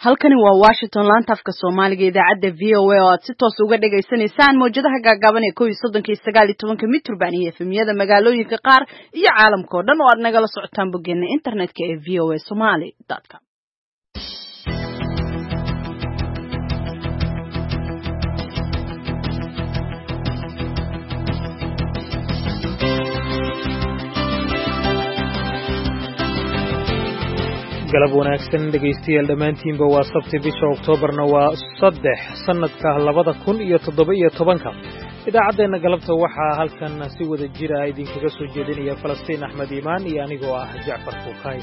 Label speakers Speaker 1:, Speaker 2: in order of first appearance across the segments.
Speaker 1: halkani waa Washington laanta afka Soomaaliga idaacada VOA oo aad si toos uga dhageysanaysaan mowjadaha gaagaaban ee 19 mitrban iyo efemiyada magaalooyinka qaar iyo caalamka oo dhan oo aad nagala socotaan boggeena internetka ee voasomali.com.
Speaker 2: galab wanaagsan dhegaystayaal dhammaantiinba waa sabti bisha Oktoobarna waa 3 sanadka 2017 idaacaddeena galabta waxaa halkan si wada jira idinkaga soo jeedinaya Falastiin Axmed Iimaan iyo anigoo ah Jacfar Fuqay.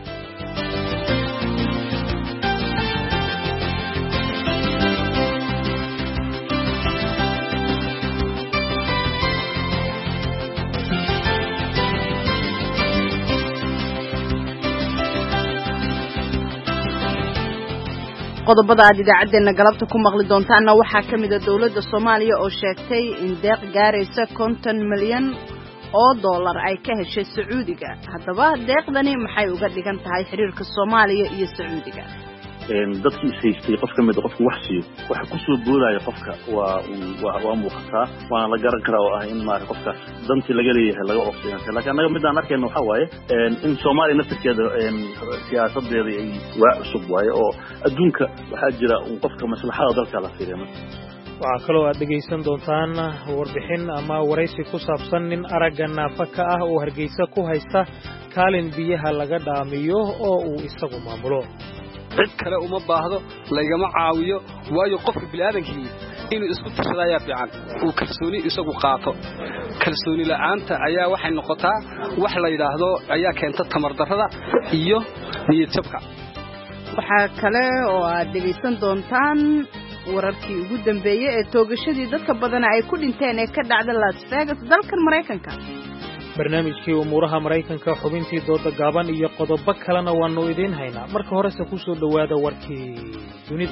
Speaker 1: qodobada aad idaacadeena galabta ku maqli doontaana waxaa ka mid ah dawladda Soomaaliya oo sheegtay in deeq gaaraysa 50 milyan oo dollar ay ka heshay Sacuudiga. Haddaba deeqdani maxay uga dhigan tahay xiriirka Soomaaliya iyo Sacuudiga?
Speaker 3: dadkii saystay qof ka mid qofku wax siiyo waxa ku soo boodaya qofka waa muuqata waana la garan karaa oo ah in maar qofka dantii laga leeyahay laga oqsiyay laakiin anaga mid aan arkayno waxa waaye in Soomaaliya nafteeda siyaasadeeda ay waa cusub waaye oo adduunka waxa jira qofka maslaxada dalka la fiiriyo
Speaker 2: waxaa kaloo aad dhegaysan doontaan warbixin ama waraysi ku saabsan nin aragga naafaka ah oo Hargeysa ku haysta kaalin biyaha laga dhaamiyo oo uu isagu maamulo.
Speaker 4: cid kale uma baahdo laygama caawiyo waayo qofka bini'aadankii inuu isku tirsadaya fiican uu kalsooni isagu qaato kalsooni la'aanta ayaa waxay noqotaa wax la yiraahdo ayaa keenta tamar darrada iyo niyad jabka.
Speaker 1: waxa kale oo aad dhegaysan doontaan wararkii ugu dambeeyay ee toogashadii dadka badan ay ku dhinteen ee ka dhacday Las Vegas dalkan Mareykanka.
Speaker 2: barnaamijkii umuuraha Mareykanka xubintii dooda gaaban iyo qodobo kalena waanu idin haynaa. marka horese ku soo dhawaada warkii dunida.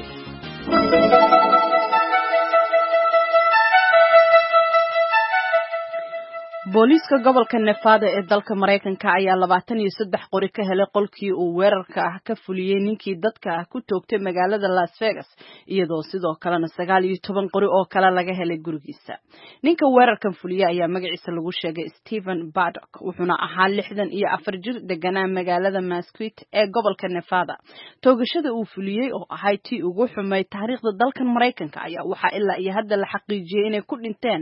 Speaker 1: booliiska gobolka Nevada ee dalka Mareykanka ayaa 23 qori ka helay qolkii uu weerarka ah ka fuliyay ninkii dadka ku toogtay magaalada Las Vegas iyadoo sidoo kalena 19 qori oo kale laga helay gurigiisa. ninka weerarkan fuliyay ayaa magaciisa lagu sheegay Stephen Paddock wuxuuna ahaa 64 jir deganaa magaalada Mesquite ee gobolka Nevada. toogashada uu fuliyay oo ahayd tii ugu xumay taariikhda dalkan Mareykanka ayaa waxa ilaa iyo hadda la xaqiijiyay inay ku dhinteen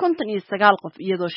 Speaker 1: 59 qof iyadoo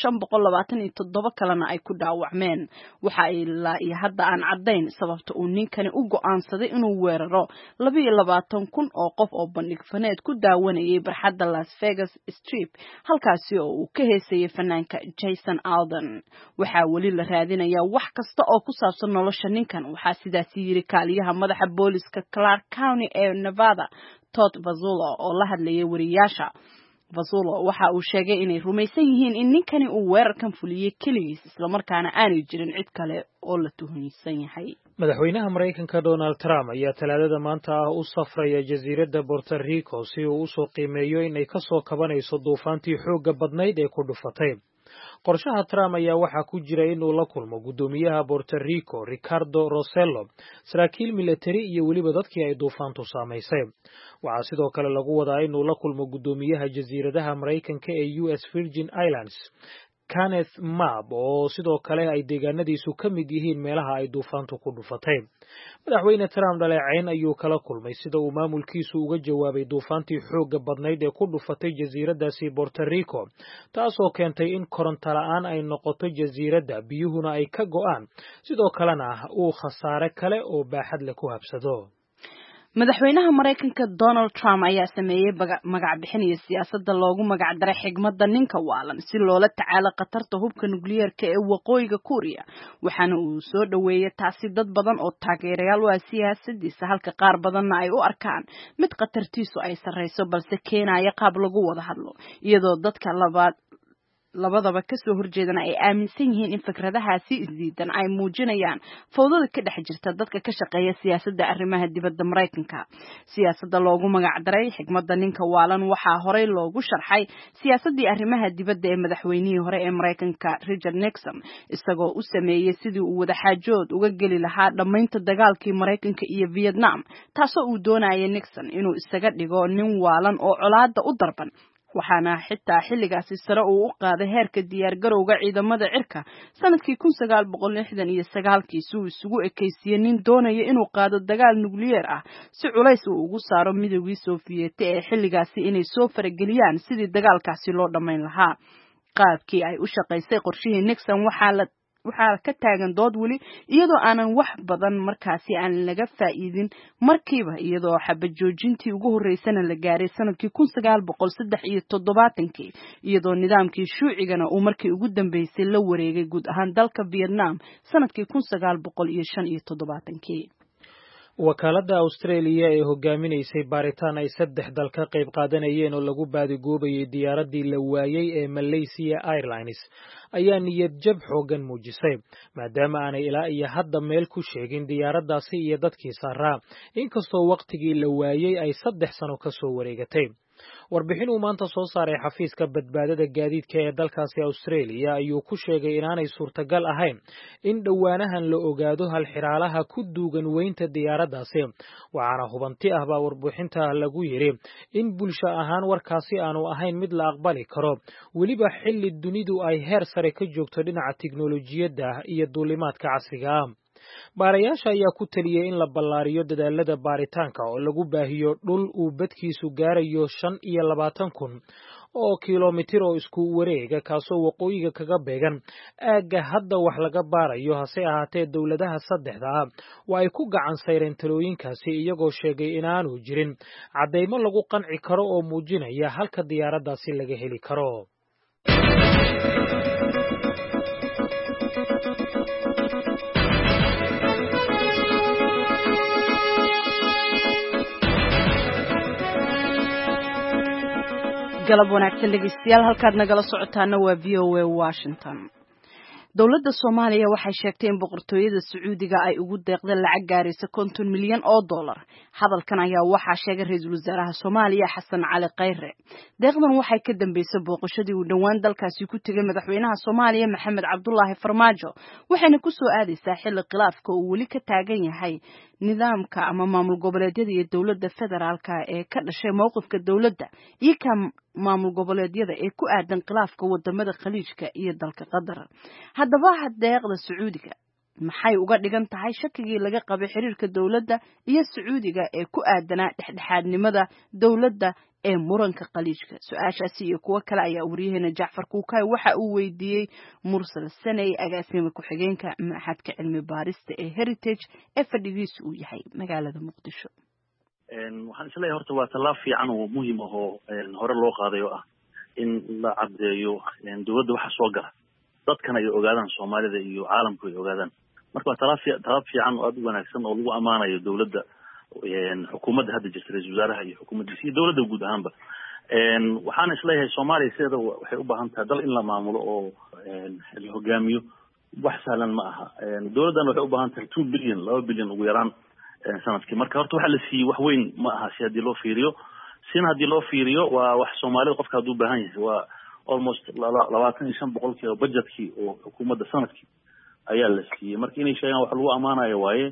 Speaker 1: 27 kalena ay ku dhaawacmeen. waxa ay ilaa iyo hadda aan cadayn sababta uu ninkani u go'aansaday inuu weeraro 22,000 oo qof oo bandhig faneed ku daawanayay barxadda Las Vegas Strip halkaasi oo uu ka heesayay fanaanka Jason Aldean. waxaa weli la raadinayaa wax kasta oo ku saabsan nolosha ninkan. waxaa sidaas yiri kaaliyaha madaxa booliska Clark County ee Nevada Todd Vazulo oo la hadlayay wariyaasha. Vazulo waxa uu sheegay inay rumaysan yihiin in ninkani uu weerarkan fuliyay kaligiis isla markaana aanay jirin cid kale oo la tuhunsan yahay.
Speaker 2: madaxweynaha Mareykanka Donald Trump ayaa talaadada maanta u safraya jasiiradda Puerto Rico si uu u soo qiimeeyo in ay ka soo kabanayso duufaantii xoogga badnayd ee ku dhufatay. qorshaha Trump ayaa waxa ku jira inuu la kulmo gudoomiyaha Puerto Rico Ricardo Rossello, saraakiil military iyo waliba dadkii ay duufaantu saameysay. waxaa sidoo kale lagu wadaa inuu la kulmo gudoomiyaha jasiiradaha Mareykanka ee US Virgin Islands Kenneth Maab oo sidoo kale ay deegaanadiisu ka mid yihiin meelaha ay duufaantu ku dhufatay. madaxweyne Trump dhaleecayn ayuu kala kulmay sida uu maamulkiisu uga jawaabay duufaantii xoogga badnayd ee ku dhufatay jasiiradaasi Puerto Rico taasoo keentay in koronto la'aan ay noqoto jasiiradda biyuhuna ay ka go'aan sidoo kalena uu khasaare kale oo baaxad leh ku habsado.
Speaker 1: madaxweynaha Mareykanka Donald Trump ayaa sameeyay magac bixinaya siyaasadda loogu magac daray xigmadda ninka waalan si loola tacaalo khatarta hubka nukliyeerka ee waqooyiga Kuuriya. waxaana uu soo dhaweeyay taasi dad badan oo taageerayaal u ah siyaasadiisa halka qaar badanna ay u arkaan mid khatartiisu ay sareyso balse keenaya qaab lagu wada hadlo iyadoo dadka labaad labadaba kasoo horjeedana ay aaminsan yihiin in fikradahaasi isdiidan ay muujinayaan fowdada ka dhex jirta dadka ka shaqeeya siyaasadda arrimaha dibadda Mareykanka. Siyaasadda loogu magac daray xigmadda ninka waalan waxaa horey loogu sharxay siyaasaddii arrimaha dibadda ee madaxweynihii hore ee Mareykanka Richard Nixon, isagoo u sameeyay sidii uu wadaxaajood uga geli lahaa dhamaynta dagaalkii Mareykanka iyo Vietnam, taasoo uu doonayay Nixon inuu isaga dhigo nin waalan oo colaadda u darban. waxaana xitaa xilligaasi sare uu u qaaday heerka diyaar garowga ciidamada cirka sanadkii 1969 si uu isugu ekeysiyay nin doonaya inuu qaado dagaal nukliyeer ah si culays uu ugu saaro midowgii Sofiyeeti ee xilligaasi inay soo farageliyaan sidii dagaalkaasi loo dhamayn lahaa. qaabkii ay u shaqaysay qorshihii Nixon waxaa ka taagan dood weli iyadoo aanan wax badan markaasi aan laga faa'iidin markiiba, iyadoo xabad joojintii ugu horeysana la gaaray sanadkii 1973 iyadoo nidaamkii shuucigana uu markii ugu dambeysay la wareegay guud ahaan dalka Vietnam sanadkii 1975.
Speaker 2: wakaaladda Australia ee hogaaminaysay baaritaan ay 3 dal ka qayb qaadanayeen oo lagu baadigoobayay diyaaradii la waayay ee Malaysia Airlines ayaa niyad jab xoogan muujisay maadaama aanay ilaa iyo hadda meel ku sheegin diyaaraddaasi iyo dadkii saaraa, inkastoo waqtigii la waayay ay 3 sano ka soo wareegatay. warbixin uu maanta soo saaray xafiiska badbaadada gaadiidka ee dalkaasi Australia ayuu ku sheegay inaanay suurtagal ahayn in dhowaanahan la ogaado hal xiraalaha ku duugan weynta diyaaraddaasi, waxaana hubanti ah baa warbixinta lagu yiri in bulsho ahaan warkaasi aanu ahayn mid la aqbali karo, weliba xilli dunidu ay heer sare ka joogto dhinaca tiknoolajiyadda iyo duulimaadka casriga ah. baarayaasha ayaa ku taliyay in la ballaariyo dadaalada baaritaanka oo lagu baahiyo dhul uu badkiisu gaarayo 25,000 oo kiiloomitir oo isku wareega, kaasoo waqooyiga kaga beegan aagga hadda wax laga baarayo. hase ahaatee dowladaha 3 ah waa ay ku gacan sayreen talooyinkaasi, iyagoo sheegay inaanu jirin caddeymo lagu qanci karo oo muujinaya halka diyaaraddaasi laga heli karo.
Speaker 1: galab wanaagsan dhegeystayaal, halkaad nagala socotaana waa VOA Washington. dowladda Soomaaliya waxay sheegtay in boqortooyada Sacuudiga ay ugu deeqday lacag gaaraysa $50 milyan. hadalkan ayaa waxaa sheegay ra'iisul wasaaraha Soomaaliya Xasan Cali Khayre. deeqdan waxay ka dambeysay booqashadii uu dhawaan dalkaasi ku tagay madaxweynaha Soomaaliya Maxamed Cabdullaahi Farmaajo, waxayna ku soo aadaysaa xilli khilaafka uu weli ka taagan yahay nidaamka ama maamul goboleedyada iyo dowladda federaalka ee ka dhashay mowqifka dowladda iyo ka maamul goboleedyada ee ku aadan khilaafka wadamada Khaliijka iyo dalka Qatar. haddaba deeqda Sacuudiga maxay uga dhigan tahay shakigii laga qabay xiriirka dowladda iyo Sacuudiga ee ku aadanaa dhexdhexaadnimada dowladda ee muranka Khaliijka? su-aashaasi iyo kuwo kale ayaa wariyaheena Jacfar Kuukay waxa uu weydiiyey Mursal Sanay, agaasima ku-xigeenka Maxadka Cilmi Baarista ee Heritage ee fadhigiisu uu yahay magaalada Muqdisho.
Speaker 3: waxaan isleeyahay horta waa tallaab fiican oo muhiim ah oo hore loo qaaday oo ah in la caddeeyo dowladda waxa soo gala, dadkana ay ogaadaan, Soomaalida iyo caalamku ay ogaadaan. marka waa tallaab fiican oo aad u wanaagsan oo lagu amaanayo dowladda, xukuumadda hadda jirta, ra'iisul wasaaraha iyo xukuumaddiisa iyo dowladda guud ahaanba. waxaan isleeyahay Soomaaliya sideeda waxay u baahan tahay dal in la maamulo oo la hogaamiyo, wax sahlan ma aha. dowladdan waxay u baahan tahay 2 bilyan, 2 bilyan ugu yaraan sanadkii. marka horta waxa la siiyey wax weyn ma aha si haddii loo fiiriyo. sina haddii loo fiiriyo waa wax Soomaalida qofka hadduu baahan yahay waa almost 25% budgetkii oo xukuumadda sanadkii ayaa la siiyey. marka inay sheegaan wax lagu amaanayo waaye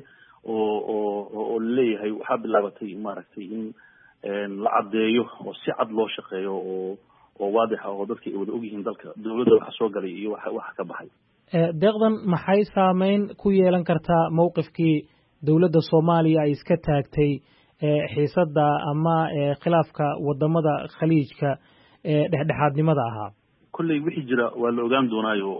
Speaker 3: oo leeyahay waxaa bilaabatay maaragtay in la caddeeyo oo si cad loo shaqeeyo oo waadix ah oo dadka ay wada ogyihiin dalka dowladda waxa soo galay iyo waxa ka baxay.
Speaker 2: deeqdan maxay saameyn ku yeelan kartaa mowqifkii dowladda Soomaaliya ay iska taagtay xiisadda ama khilaafka wadamada Khaliijka ee dhexdhexaadnimada ahaa?
Speaker 3: kulley wixii jira waa la ogaan doonaayo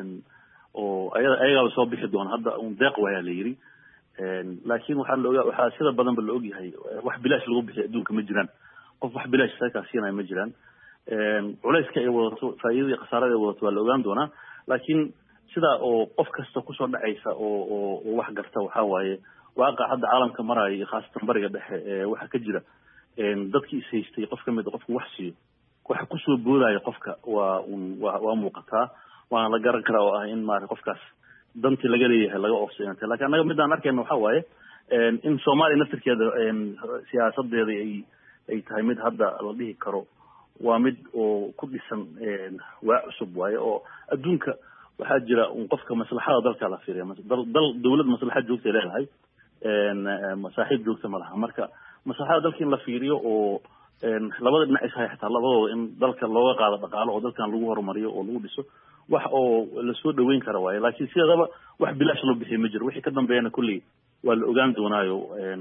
Speaker 3: oo ayaga soo bixi doona. hadda deeq waa la yiri, laakiin waxaa sida badan ba la ogyahay wax bilaash lagu bixiyo adduunka ma jiraan. qof wax bilaash ka siinay ma jiraan. culayska ay wadato, faa'iidada iyo khasaarada ay wadato waa la ogaan doonaa. laakiin sida oo qof kasta ku soo dhacaysa oo wax garta waxa waaye waaqa hadda caalamka maraya, khaasatan bariga dhexe waxa ka jira dadkii is haystay qof kamid qofku wax siiyo waxa ku soo boodaya qofka waa muuqataa waana la garan karaa oo ah in maaragtay qofkaas dantii laga leeyahay laga oofsayantay laakiin annaga midaan arkayna waxa waaye in Soomaaliya naftirkeeda siyaasadeeda ay tahay mid hadda la dhihi karo waa mid oo ku dhisan waa cusub waaye oo adduunka waxaa jira qofka maslaxada dalka la fiiriyo dawlad maslaxad joogta leedahay saaxiib joogta ma laha marka maslaxada dalka in la fiiriyo oo labada dhinac is haysta labadooda in dalka looga qaado dhaqaale oo dalkan lagu horumariyo oo lagu dhiso wax oo la soo dhaweyn kara waaye laakiin sidaba wax bilaash loo bixiyo ma jiro wixii ka dambeeyana kulli waa la ogaan doonaayo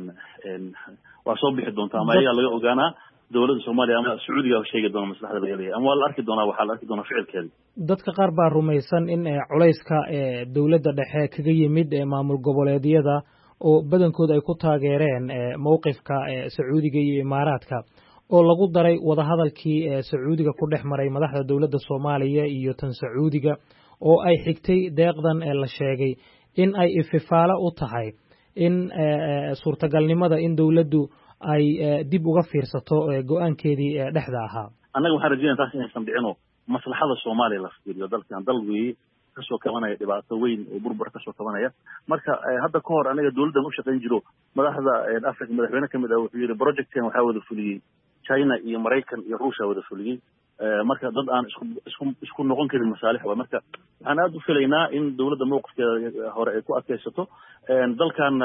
Speaker 3: waa soo bixi doontaa ama ayaa laga ogaanaa dawladda Soomaaliya ama Sacuudiga oo sheegay doona maslaxada laga leeyahay ama waa la arki doonaa waxa la arki doonaa ficilkeeda
Speaker 2: dadka qaar baa rumaysan in culayska dawladda dhexe kaga yimid maamul goboleedyada oo badankooda ay ku taageereen mowqifka Sacuudiga iyo Imaaraadka oo lagu daray wadahadalkii Sacuudiga ku dhex maray madaxda dawladda Soomaaliya iyo tan Sacuudiga oo ay xigtay deeqdan la sheegay in ay ififaalo u tahay in suurtagalnimada in dawladdu ay dib uga fiirsato go'aankeedii dhexda ahaa
Speaker 3: annaga waxaan rajaynayaa taas inaysan dhicin oo maslaxada Soomaaliya la fiiriyo dalkan dal weeye kasoo kabanaya dhibaato weyn oo burbur kasoo kabanaya marka hadda ka hor anaga dawladdan u shaqayn jiro madaxda Afrika madaxweyne kamid ah wuxuu yiri projectkan waxa wada fuliyay China iyo Mareykan iyo Ruushka wada fuliyay marka dad aan isku noqon karin masaalix waa marka waxaan aad u filaynaa in dawladda mowqifkeeda hore ay ku adkaysato dalkan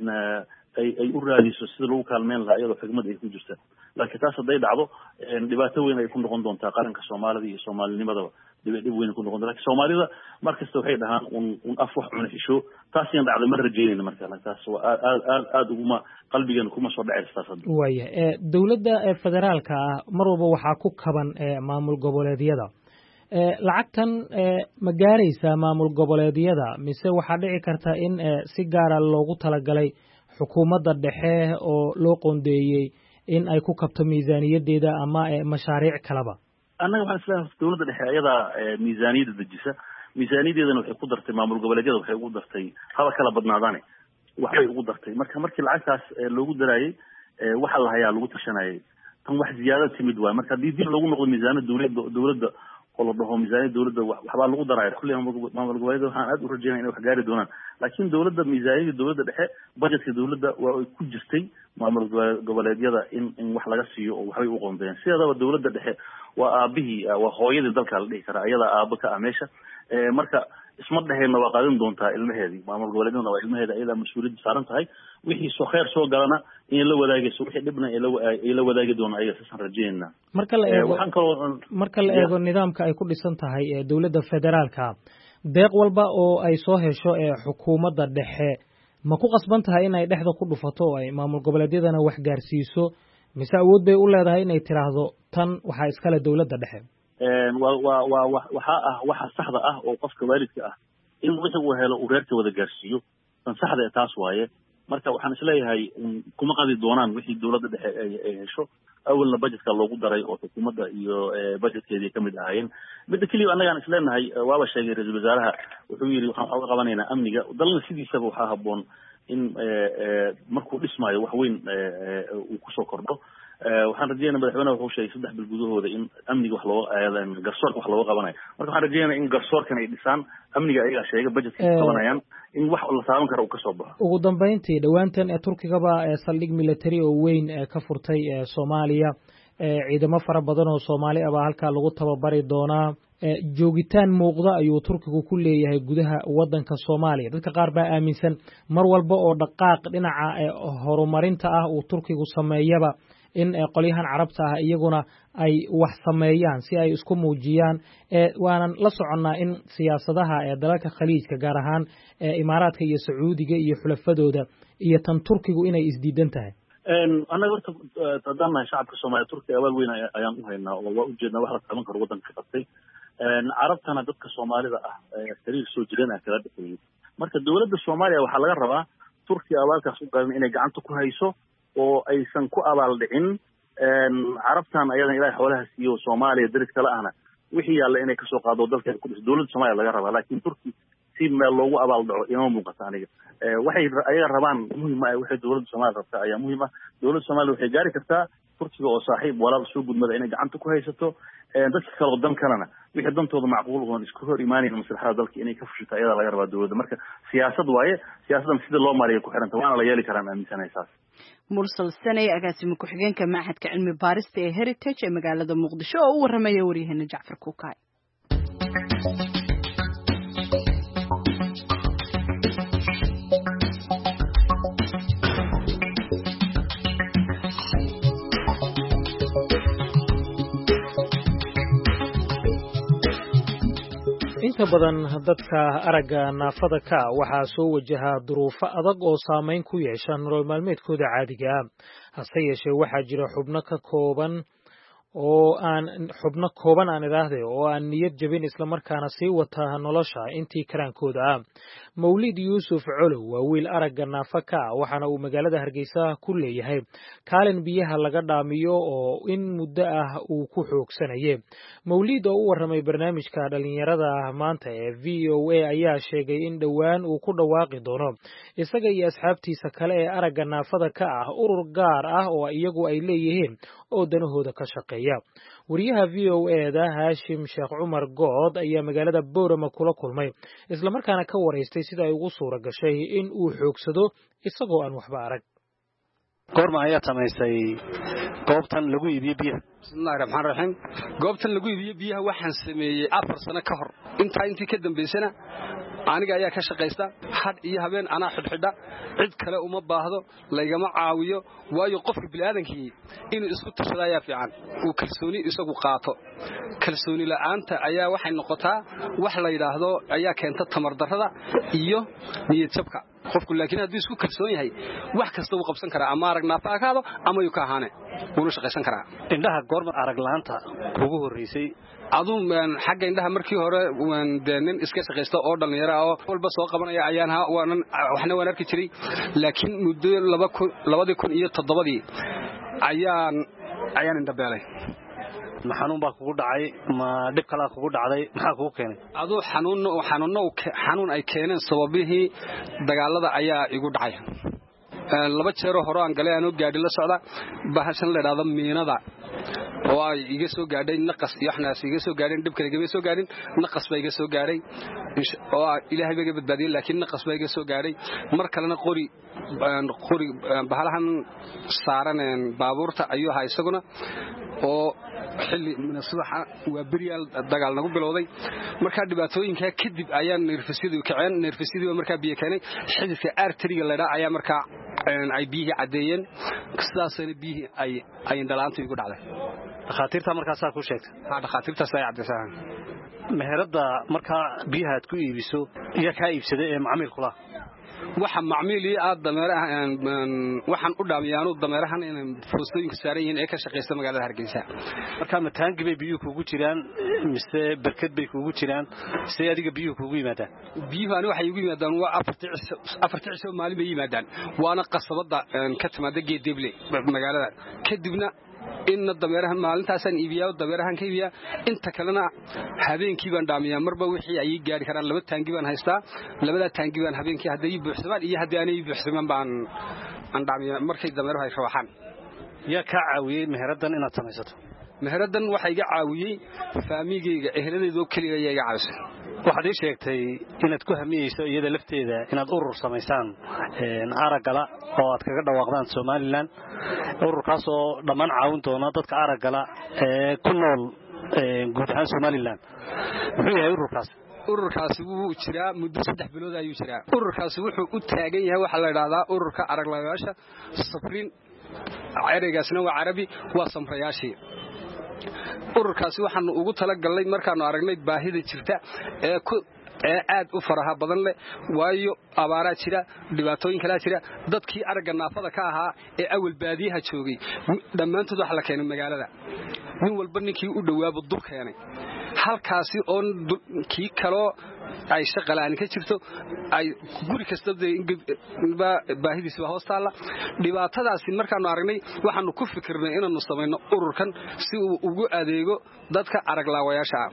Speaker 3: ay u raadiso sida lagu kaalmeyn lahaa iyadoo xigmad ay ku jirta laakiin taas haday dhacdo dhibaato weyn ay ku noqon doontaa qaranka Soomaalida iyo Soomaalinimadaba dhib weyn ku noqon doontaa Soomaalida markasta waxay dhahaan un af wax cuna xisho taas in dhacdo ma rajeynayna marka taas waa aad ugu qalbigan kuma soo dhacaysta taas
Speaker 2: waaya dawladda federaalka mar walba waxa ku kaban maamul goboleedyada lacagtan ma gaaraysa maamul goboleedyada mise waxa dhici karta in si gaar ah loogu talagalay xukuumadda dhexe oo loo qoondeeyay in ay ku kabto miisaaniyadeeda ama mashaariic kalaba
Speaker 3: annaga waxaan islahay dawladda dhexe ayada miisaaniyada dejisa miisaaniyadeedana waxay ku dartay maamul goboleedyada waxay ugu dartay haba kala badnaadaan waxay ugu dartay markii lacagtaas loogu darayay waxa la hayaa lagu tashanayay tan wax ziyaado timid waa marka dib loogu noqdo miisaaniyada dawladda oo la dhaho miisaaniyada dawladda waxba lagu darayo kulli maamul goboleedyada waxaan aad u rajaynayaa inay wax gaari doonaan laakiin dawladda miisaaniyada dawladda dhexe budgetka dawladda waa ay ku jirtay maamul goboleedyada in wax laga siiyo oo waxay u qoondeen sidaba dawladda dhexe waa aabihii waa hooyadii dalka la dhihi karaa iyada aaba ka meesha marka isma dhaheena waa qaadan doontaa ilmaheedii maamul goboleedyada waa ilmaheeda iyada mas'uuliyad saaran tahay wixii soo khayr soo galana in la wadaagayso wixii dhibna ay la wadaagi doona ayaga sisan rajeynaa
Speaker 2: marka la eego nidaamka ay ku dhisan tahay dawladda federaalka deeq walba oo ay soo hesho xukuumadda dhexe ma ku qasban tahay in ay dhexda ku dhufato oo ay maamul goboleedyadana wax gaarsiiso mise awood bay u leedahay inay tiraahdo tan waxa iskale dawladda dhexe
Speaker 3: waxa saxda ah oo qofka waalidka ah in wixii uu helo uu reerka wada gaarsiiyo tan saxda taas waaye marka waxaan isleeyahay kuma qadi doonaan wixii dawladda dhexe ay hesho awalna budgetka loogu daray oo xukuumadda iyo budgetkeedii kamid ahaayeen midda kaliya annagaan isleenahay waaba sheegay ra'iisul wasaaraha wuxuu yiri waxaan uga qabanaynaa amniga dalna sidiisaba waxaa habboon in markuu dhismaayo wax weyn uu kusoo kordho waxaan rajaynayaa madaxweynaha wuxuu sheegay 3 bil gudahooda in amniga wax loo garsoorka wax looga qabanayo marka waxaan rajaynayaa in garsoorkan ay dhisaan amniga ayaga sheegay budgetka qabanayaan in wax la taaban karo uu ka soo baxo
Speaker 2: ugu dambeyntii dhawaantan Turkigaba saldhig military oo weyn ka furtay Soomaaliya ciidamo fara badan oo Soomaali ah halka lagu tababari doonaa joogitaan muuqda ayuu Turkigu ku leeyahay gudaha wadanka Soomaaliya dadka qaar baa aaminsan mar walba oo dhaqaaq dhinaca horumarinta ah uu Turkigu sameeyaba in qolyahan carabta ah iyaguna ay wax sameeyaan si ay isku muujiyaan waanan la soconnaa in siyaasadaha dalalka khaliijka gaar ahaan Imaaraadka iyo Sacuudiga iyo xulafadooda iyo tan Turkigu inay isdiidan tahay
Speaker 3: annaga horta tadana shacabka Soomaaliya Turkiga awaal weyn ayaan u haynaa oo waa u jeednaa wax la taaban karo wadanka ka qabtay carabtana dadka Soomaalida ah xiriir soo jireen kala dhexeeyay marka dawladda Soomaaliya waxa laga rabaa Turkiga awaalkaas u qaadan inay gacanta ku hayso oo aysan ku abaal dhicin carabtan ayada ilaahay xoolaha siiyo Soomaaliya daris kala ahna wixii yaalla inay ka soo qaado dalka ku dhis dawladda Soomaaliya laga rabaa laakiin Turki si meel loogu abaal dhaco inoo muuqata aniga waxay ayaga rabaan muhiim ah waxay dawladda Soomaaliya rabtaa ayaa muhiim ah dawladda Soomaaliya waxay gaari kartaa turkiga oo saaxiib walaal soo gudmada inay gacanta ku haysato dadka kale wadan kalena wixii dantooda macquul oo isku hor imaanayna maslaxada dalka inay ka fushito ayada laga rabaa dawladda marka siyaasad waaye siyaasadan sida loo maariyo ku xiranta waana la yeeli karaa aaminsanahay saas
Speaker 1: mursal sanay agaasimo ku-xigeenka Machadka Cilmi Baarista ee Heritage ee magaalada Muqdisho oo u waramaya wariyahana Jacfar Kuukay.
Speaker 2: inta badan dadka aragga naafada ka waxaa soo wajaha duruufo adag oo saameyn ku yeesha nolol maalmeedkooda caadiga ah hase yeeshee waxaa jira xubno kooban aan idhaahde oo aan niyad jabin islamarkaana sii wata nolosha intii karaankooda ah mawlid yuusuf colow waa wiil aragga naafa ka waxaana uu magaalada Hargeysa ku leeyahay kaalin biyaha laga dhaamiyo oo in muddo ah uu ku xoogsanayay mawlid oo u waramay barnaamijka dhalinyarada maanta ee VOA ayaa sheegay in dhawaan uu ku dhawaaqi doono isaga iyo asxaabtiisa kale ee aragga naafada ka ah urur gaar ah oo iyagu ay leeyihiin oo danahooda ka shaqeeya wariyaha VOA-da Hashim Sheekh Umar Good ayaa magaalada Boorama kula kulmay isla markaana ka wareystay sida ay ugu suura gashay in uu xoogsado isagoo aan waxba arag
Speaker 5: goorma ayaa samaysay goobtan lagu iibiyo biyaha
Speaker 4: bismillaahir rahmaanir rahiim goobtan lagu iibiyo biyaha waxaan sameeyay 4 sano ka hor intii ka dambeysana aniga ayaa ka shaqeysta had iyo habeen ana xidhxidha cid kale uma baahdo laygama caawiyo waayo qofka bini'aadankii inuu isku tashado ayaa fiican uu kalsooni isagu qaato kalsooni la'aanta ayaa waxay noqotaa wax la yiraahdo ayaa keenta tamar darrada iyo niyad jabka qofku laakiin haddii isku kalsoon yahay wax kasta uu qabsan karaa ama arag naafa akaado ama uu ka ahaane uu shaqeysan karaa
Speaker 5: indhaha goorma arag la'aanta ugu horeysay
Speaker 4: aduu xagga indhaha markii hore nin iska shaqeysta oo dhalinyaro ah oo walba soo qabanaya ayaan waxna waan arki jiray laakiin muddo 2007 ayaan indhabeelay
Speaker 5: ma xanuun baa kugu dhacay ma dhib kale kugu dhacday maxaa kugu keenay
Speaker 4: aduu xanuun ay keeneen sababihii dagaalada ayaa igu dhacay 2 jeer hore aan galay aan gaadhi la socda bahashan la yiraahdo miinada oo ay iga soo gaadhay naqas iyo xnaas iga soo gaadhin dib kale iga soo gaadhin naqas bay iga soo gaadhay oo ilaahay baga badbaadiyay laakiin naqas bay iga soo gaadhay mar kalena qori bahalahan saaran baabuurta ayuu ahaa isaguna oo xilli subaxa waa beriyaal dagaal nagu bilowday marka dhibaatooyinka kadib ayaan neerfisidu markaa biyo keenay xididka arteriga la dhaca ayaa markaa ay biyihii cadeeyeen sidaasna biyihii ay indhalaanta igu dhacday
Speaker 5: dhakhaatiirta markaasaa ku sheegtay
Speaker 4: dhakhaatiirtaas ay cadeysay
Speaker 5: meherada markaa biyaha aad ku iibiso iyo ka iibsaday ee macmiilkula
Speaker 4: waxa macmiilii aad dameerahan waxaan u dhaamiyaanu dameerahan in foostooyinka saaran yihiin ee ka shaqeysta magaalada Hargeysa
Speaker 5: marka mataangi bay biyuhu kugu jiraan mise barkad bay kugu jiraan si adiga biyuhu kugu yimaadaan
Speaker 4: biyuhu waxay ugu yimaadaan waa afartiiso maalin bay yimaadaan waana qasabada ka timaada geedeble magaalada kadibna in dameerahan maalintaasaan iibiyaa dameerahan ka iibiyaa inta kalena habeenkii baan dhaamiyaa marba wixii ay gaari karaan 2 taangi baan haystaa 2 taangi baan habeenkii haday buuxsamaan iyo haddii aanay buuxsamaan baan dhaamiyaa markay dameeraha ay rawaxaan
Speaker 5: yaa ka caawiyay meheradan inaad samaysato
Speaker 4: meheradan waxa iga caawiyay faamigeyga eheladeedu kaliya iga caawisay
Speaker 5: waxaad ii sheegtay inaad ku hamiyeyso iyada lafteeda inaad urur samaysaan aragala oo aad kaga dhawaaqdaan Soomaaliland ururkaas oo dhammaan caawin doona dadka aragala ee ku nool guud ahaan Soomaaliland wuxuu yahay
Speaker 4: ururkaasi wuu jiraa muddo 3 bilood ayuu jiraa ururkaasi wuxuu u taagan yahay waxa la yiraahdaa ururka araglayaasha safrin ereygaasna waa Carabi waa samrayaashii ururkaasi waxaan ugu tala galnay markaan aragnay baahida jirta ee aad u faraha badan leh waayo abaara jira dhibaatooyin kala jira dadkii aragga naafada ka ahaa ee awal baadiyaha joogay dhamaantood wax la keenay magaalada nin walba ninkii u dhawaabo dul keenay halkaasi oo kii kale ay shaqalaan ka jirto ay guri kasta baahidiisa hoostaala dhibaatadaasi markaan aragnay waxaanu ku fikirnay inaanu sameeyno ururkan si uu ugu adeego dadka araglaawayaasha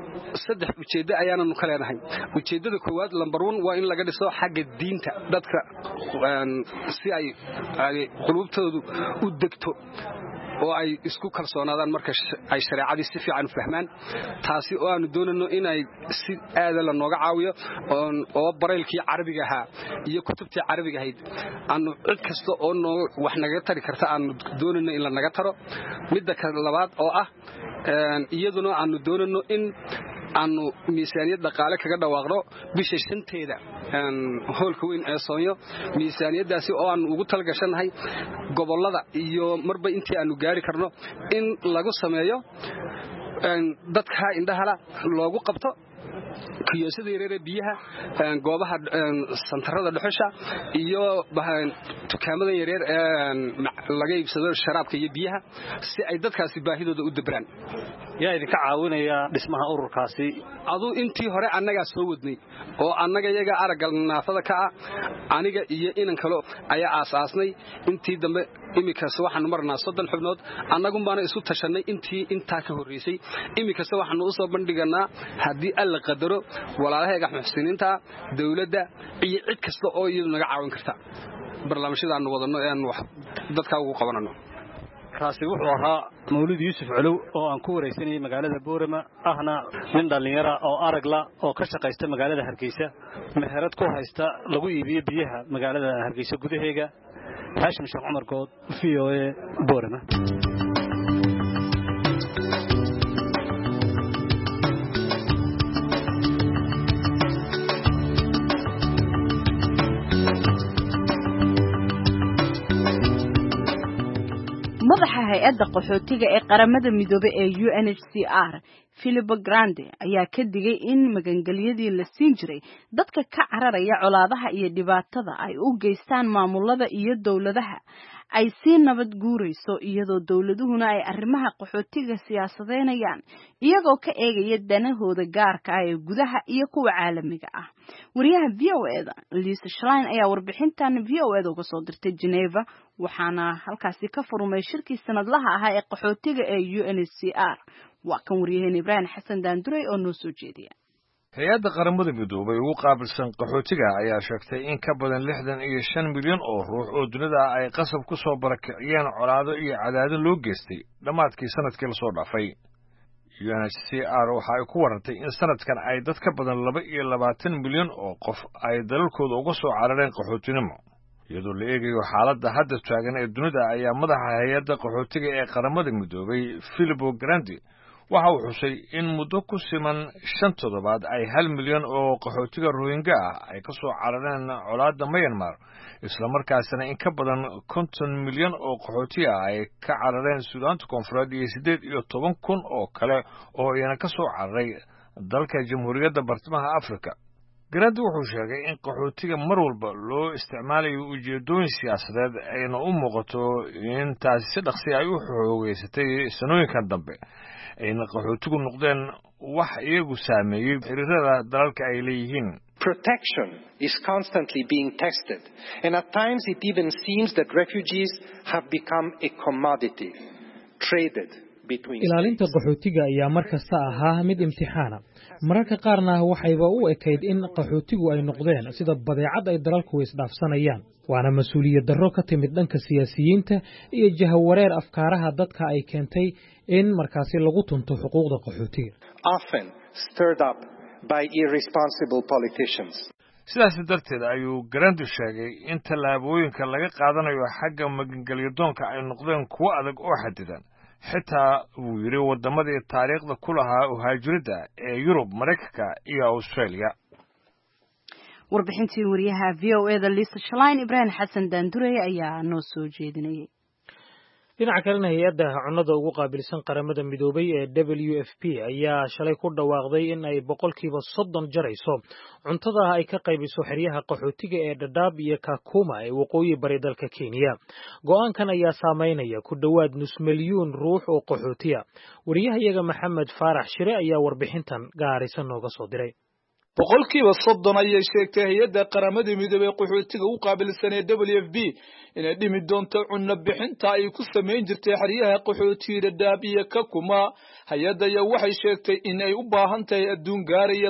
Speaker 4: 3 ujeedo ayaanu ka leenahay ujeedada koowaad number 1 waa in laga dhiso xagga diinta dadka si ay qulubtoodu u degto oo ay isku kalsoonaadaan marka ay shariicadii si fiican u fahmaan taasi oo aanu doonayno inay si aad la nooga caawiyo oo bareelkii carabiga ahaa iyo kutubtii carabiga ahayd aanu cid kasta oo wax naga tari karta aanu doonayno in la naga taro midda labaad oo ah iyaduna aanu doonayno in aanu miisaaniyad dhaqaale kaga dhawaaqno bisha shanteeda hoolka weyn ee Soomaaliya miisaaniyadaasi oo aanu ugu talagashanahay gobolada iyo marba intii aanu gaari karno in lagu sameeyo dadka indhahala loogu qabto kiyosada yareer biyaha goobaha santarada dhuxusha iyo dukaamada yareer laga iibsado sharaabka iyo biyaha si ay dadkaasi baahidooda u dabraan
Speaker 5: yaa idinka caawinaya dhismaha ururkaasi
Speaker 4: adu intii hore annaga soo wadnay oo annaga iyaga aragal naafada ka ah aniga iyo inan kale ayaa aasaasnay intii dambe imikaas waxaan marnaa 30 xubnood annagu baana isu tashanay inta ka horeysay imikaas waxaan u soo bandhiganaa hadii alla qadaro walaalaheega muxsiniinta dawladda iyo cid kasta oo iyadu naga caawin karta barnaamijyada wadano ee wax dadka ugu qabanano
Speaker 5: kaasi wuxuu ahaa Mawlid Yuusuf Culuw oo aan ku wareysanay magaalada Boorama ahna nin dhalinyaro oo aragla oo ka shaqeysta magaalada Hargeysa meherad ku haysta lagu iibiyo biyaha magaalada Hargeysa gudaheega Haashim Sheekh Cumar Good VOA Boorama
Speaker 1: madaxa hay'adda qaxootiga ee qaramada midoobay ee UNHCR Filippo Grandi ayaa ka digay in magangaliyadii la siin jiray dadka ka cararaya colaadaha iyo dhibaatada ay u geystaan maamulada iyo dawladaha ay si nabad guurayso iyadoo dawladuhuna ay arrimaha qaxootiga siyaasadeynayaan iyagoo ka eegaya danahooda gaarka ah ee gudaha iyo kuwa caalamiga ah wariyaha VOA-da Lisa Schlein ayaa warbixintan VOA-da uga soo dirtay Geneva waxaana halkaasi ka furmay shirkii sanadlaha ah ee qaxootiga ee UNHCR waa kan wariyaheen Ibrahim Xasan Daanduray oo noo soo jeediya
Speaker 6: hay-adda qaramada midoobay ugu qaabilsan qaxootiga ayaa sheegtay in ka badan 65 milyan oo ruux oo dunida ay qasab ku soo barakiciyeen colaado iyo cadaadin loo geystay dhammaadkii sanadkii la soo dhaafay UNHCR waxa ay ku warantay in sanadkan ay dad ka badan 22 milyan oo qof ay dalalkooda uga soo carareen qaxootinimo iyadoo la eegayo xaaladda hadda taagan ee dunida ayaa madaxa hay-adda qaxootiga ee qaramada midoobay Filippo Grandi waxa uu xusay in muddo ku siman 5 toddobaad ay 1 milyan oo qaxootiga Rohingya ay ka soo carareen colaadda Myanmar isla markaasna in ka badan 50 milyan oo qaxootiga ay ka carareen Suudaanta Koonfureed iyo 18,000 oo kale oo iyana ka soo cararay dalka Jamhuuriyadda Bartamaha Afrika Grandi wuxuu sheegay in qaxootiga mar walba loo isticmaalayo ujeedooyin siyaasadeed ayna u muuqato in taasi si dhaqsi ay u xoogeysatay sanooyinkan dambe ayna qaxootigu noqdeen wax iyagu saameeyay xiriirada dalalka ay leeyihiin
Speaker 7: Protection is constantly being tested and at times it even seems that refugees have become a commodity traded between
Speaker 2: ilaalinta qaxootiga ayaa markasta ahaa mid imtixaana mararka qaarna waxayba u ekayd in qaxootigu ay noqdeen sida badeecad ay dalalku isdhaafsanayaan waana mas'uuliyad darro ka timid dhanka siyaasiyiinta iyo jahawareer afkaaraha dadka ay keentay in markaasi lagu tunto xuquuqda qaxootiga
Speaker 7: often stirred up by irresponsible politicians
Speaker 6: sidaas darteed ayuu Grandi sheegay in tallaabooyinka laga qaadanayo xagga magangalyadoonka ay noqdeen kuwo adag oo xadidan xitaa uu yiri wadamadii taariikhda ku lahaa uhaajirida ee Yurub Mareykanka iyo Australia
Speaker 1: warbixintii wariyaha VOA-da Lisa Schlein Ibrahim Xasan Daanduray ayaa noo soo jeedinayay
Speaker 2: dhinaca kalena hay-adda cunnada ugu qaabilsan qaramada midoobay ee WFP ayaa shalay ku dhawaaqday in ay 30% jarayso cuntada ay ka qaybiso xeryaha qaxootiga ee Dadaab iyo Kakuma ee waqooyi bari dalka Kenya go'aankan ayaa saameynaya ku dhawaad 5,000,000 ruux oo qaxootiya wariyahayaga Maxamed Faarax Shire ayaa warbixintan gaaraysan nooga soo diray
Speaker 8: 30% ayay sheegtay hay'adda qaramada midoobay qaxootiga u qaabilsan ee WFP inay dhimi doonto cunno bixinta ay ku sameyn jirtay xeryaha qaxootiga Dadaab iyo Kakuma hay'adda waxay sheegtay in ay u baahan tahay adduun gaaraya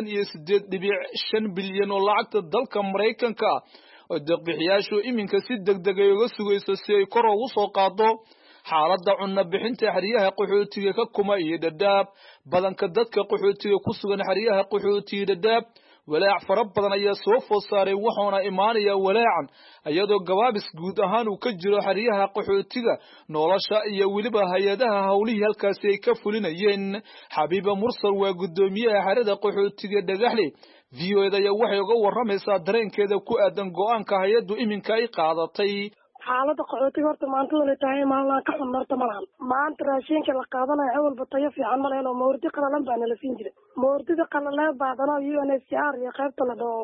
Speaker 8: 28.5 bilyan oo lacagta dalka Mareykanka oo deeq-bixiyaashu iminka si degdeg ah uga sugayso si ay kor ugu soo qaado xaaladda cunno bixinta xeryaha qaxootiga ka kuma iyo Dadaab badanka dadka qaxootiga ku sugan xeryaha qaxootiga Dadaab walaac fara badan ayaa soo food saaray waxaana imaanaya walaacan iyadoo gabaabis guud ahaan uu ka jiro xeryaha qaxootiga nolosha iyo waliba hay'adaha hawlihii halkaasi ay ka fulinayeen Xabiiba Mursal waa gudoomiyaha xerada qaxootiga Dhagaxley VOA waxay uga waramaysaa dareenkeeda ku aadan go'aanka hay'addu iminka ay qaadatay
Speaker 9: xaaladda qaxootiga horta maanta wala tahay maalin ka xunarta malahan maanta raashinka la qaadanayo awalba tayo fiican ma leeno moordi qalalan baa nala siin jiray moordida qalalan baadana UNHCR iyo qaybta la dhaho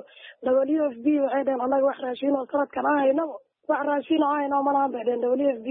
Speaker 9: WFP waxay dhaheen anaga wax raashin oo sanadkan aan hayno wax raashin aan hayno malahan bay dhaheen WFP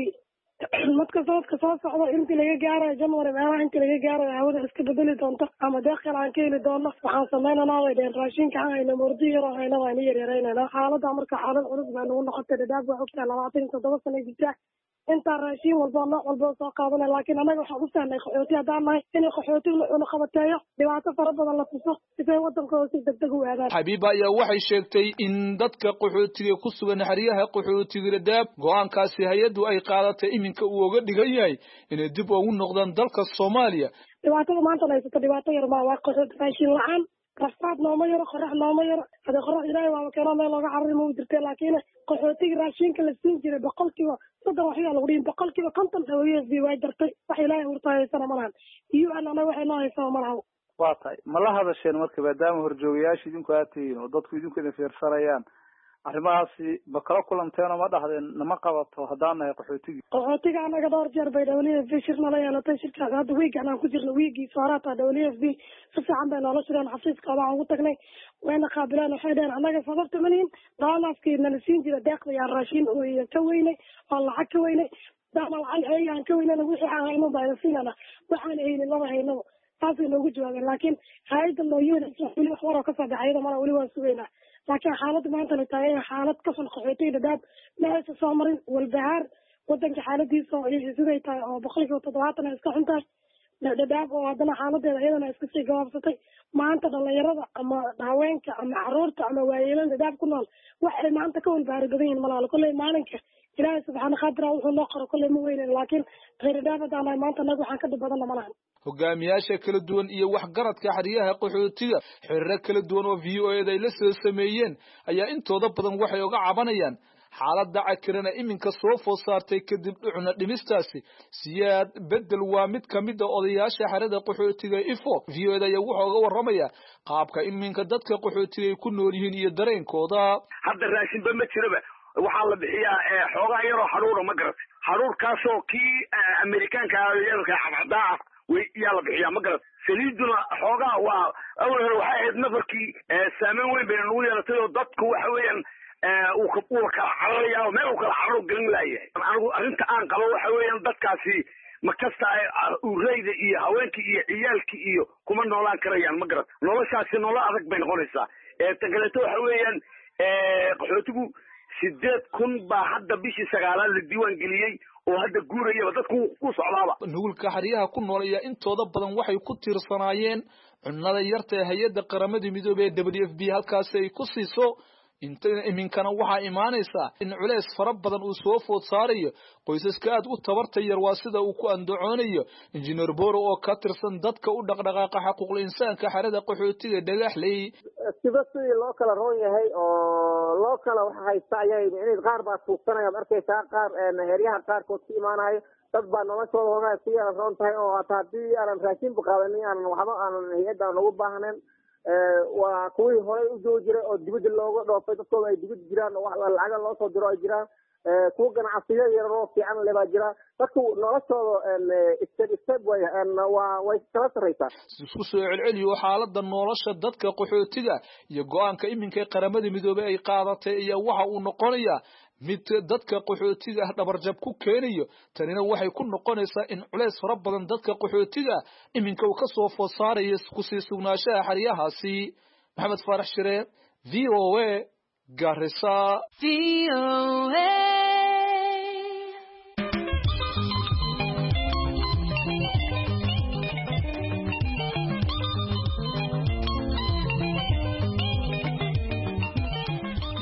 Speaker 9: marka sanadka soo socda intii laga gaarayo January meelaha intii laga gaarayo hawada iska bedeli doonto ama deeqan aan ka heli doono waxaan sameynaa way dhaheen raashinka aan hayno moordi yar oo hayno waan yareeynaa xaaladda marka xaalad culus baa lagu noqotay Dadaab waxa ogtaa 27 sano jirta inta raashin walba nooc walba soo qaadanay laakiin anaga waxaan u sahnay qaxooti hadaan nahay in qaxootiga uu qabateeyo dhibaato fara badan la tuso sidoo wadankooda si degdeg u aadaan
Speaker 8: Xabiiba ayaa waxay sheegtay in dadka qaxootiga ku sugan xeryaha qaxootiga Dadaab go'aankaasi hay'addu ay qaadatay iminka uu uga dhigan yahay inay dib ugu noqdaan dalka Soomaaliya
Speaker 9: dhibaatada maanta haysta dhibaato yar ma waa qaxooti raashin la'aan rafaad nooma yaro qorax nooma yaro hada qorax ilaahay waa keenay meel laga carrimo u jirtay laakiin qaxootiga raashinka la siin jiray boqolkiiba soddon waxyaa lagu dhiin boqolkiiba 50 WFP way jartay wax ilaahay urtaaysan malahan iyo ana waxay noo haysaa malaha
Speaker 10: waa tahay ma la hadasheen marka maadaama horjoogayaasha idinku aad tihiin oo dadku idinku idin fiirsanayaan arrimahaasi ma kala kulanteen ma dhahdeen nama qabato haddaan nahay qaxootiga
Speaker 9: anaga dhowr jeer bay WFP shirna la yeelatay shirkaas hadda weegan aan ku jirno weegii saarata WFP si fiican bay noola shireen xafiiskooda aan ugu tagnay wayna qaabilaan waxay dhaheen anaga sababta maniin daalaaskii nala siin jira deeqda yaa raashin oo ka weynay oo lacag ka weynay dama lacag aan ka weynay wixii aan hayno baa siinana waxaan haynin laba hayno taasay noogu jawaabeen laakiin hay'adda loo yeeray wax war oo ka soo baxayda mana wali waan sugaynaa laakiin xaaladda maanta la taagay xaalad ka fal qaxootiga Dadaab meesha soo marin walbahaar wadanka xaaladiisa oo ay siday tahay oo 70% iska xuntahay Dadaab oo hadana xaaladeeda iyadana iska sii gaabsatay maanta dhalinyarada ama haweenka ama caruurta ama waayeelada Dadaab ku nool waxay maanta ka walbahaar badan yihiin malaha kulay maalinka Ilaahay subhanahu wa ta'ala wuxuu noo qoro kulay ma weyneen laakiin reer Dadaab aan maanta nagu waxaan ka dhibadan malahan
Speaker 8: hogaamiyaasha kala duwan iyo waxgaradka xeryaha qaxootiga xiriir kala duwan oo VOA ay la soo sameeyeen ayaa intooda badan waxay uga cabanayaan xaaladda cakrana iminka soo food saartay kadib dhucna dhimistaasi siyaad bedel waa mid kamid ah odayaasha xerada qaxootiga ifo VOA ayaa wuxuu uga waramaya qaabka iminka dadka qaxootiga ay ku nool yihiin iyo dareenkooda
Speaker 11: hadda raashin ba ma jiraba waxaa la bixiyaa xoogaa yaroo xaruura ma garat xaruurkaasoo kii Amerikaanka yarka xabxadaa yaa la bixiyaa ma garat saliiduna xoogaa waa awal hore waxay ahayd nafarkii saameyn weyn bayna nagu yeelatay oo dadku waxa weeyaan uu kala cararayaa meel uu kala cararo gelin laayahay anigu arrinta aan qabo waxa weeyaan dadkaasi ma kasta ureyda iyo haweenkii iyo ciyaalkii iyo kuma noolaan karayaan ma garat noloshaasi nolol adag bay noqonaysaa tagaleeto waxa weeyaan qaxootigu 8,000 baa hadda bishii 9aad la diiwaan geliyay oo hadda guurayaba dadku ku socdaaba
Speaker 8: nugulka xeryaha ku nool ayaa intooda badan waxay ku tiirsanaayeen cunnada yarta ee hay'adda qaramada midoobay ee WFP halkaas ay ku siiso inta iminkana waxa imaanaysa in culeys fara badan uu soo food saarayo qoysaska aad u tabartay yar waa sida uu ku andacoonayo injineer Boro oo ka tirsan dadka u dhaqdhaqaaqa xuquuqul insaanka xerada qaxootiga Dhagaxley
Speaker 12: sidii loo kala roon yahay oo loo kala wax haysta ayay inay qaar baa tuugsanaya markaysa qaar heryaha qaar kood ku imaanayo dad baa noloshooda hore si yar roon tahay oo haddii aan raashin buqaadan aan waxba aan hay'adda ugu baahnayn waa kuwii hore u joogi jiray oo dibadda looga dhoofay dadkooda ay dibadda jiraan oo wax lacag loo soo diro ay jiraan kuwa ganacsiyo yar oo fiican leba jira dadku noloshooda step way kala sareysaa
Speaker 8: isku soo celceliyo xaaladda nolosha dadka qaxootiga iyo go'aanka iminka qaramada midoobay ay qaadatay ayaa waxa uu noqonayaa mid dadka qaxootiga dhabarjab ku keenayo tanina waxay ku noqonaysaa in culeys fara badan dadka qaxootiga iminka uu ka soo food saarayo ku sii sugnaanshaha xeryahaasi Maxamed Faarax Shire VOA Garissa VOA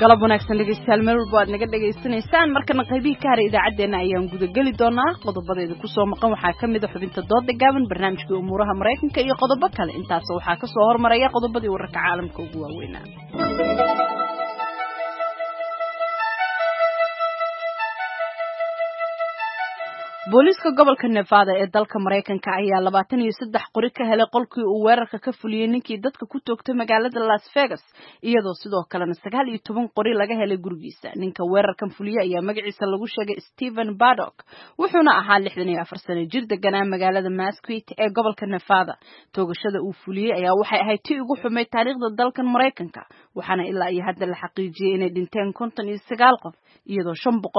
Speaker 1: galab wanaagsan dhegeystayaal meel walba aad naga dhegaysanaysaan markana qaybihii ka haray idaacaddeenna ayaan gudageli doonaa qodobadeeda kusoo maqan waxaa ka mid a xubinta dooda gaaban barnaamijkii umuuraha maraykanka iyo qodobo kale intaas waxaa ka soo hormaraya qodobadii wararka caalamka ugu waaweynaa booliiska gobolka Nevada ee dalka Mareykanka ayaa 23 qori ka helay qolkii uu weerarka ka fuliyay ninkii dadka ku toogtay magaalada Las Vegas iyadoo sidoo kalena 19 qori laga helay gurigiisa ninka weerarkan fuliyay ayaa magaciisa lagu sheegay Stephen Paddock wuxuuna ahaa 64 sano jir deganaa magaalada Mesquite ee gobolka Nevada toogashada uu fuliyay ayaa waxay ahayd tii ugu xumay taariikhda dalkan Mareykanka waxaana ilaa iyo hadda la xaqiijiyay inay dhinteen 59 qof iyadoo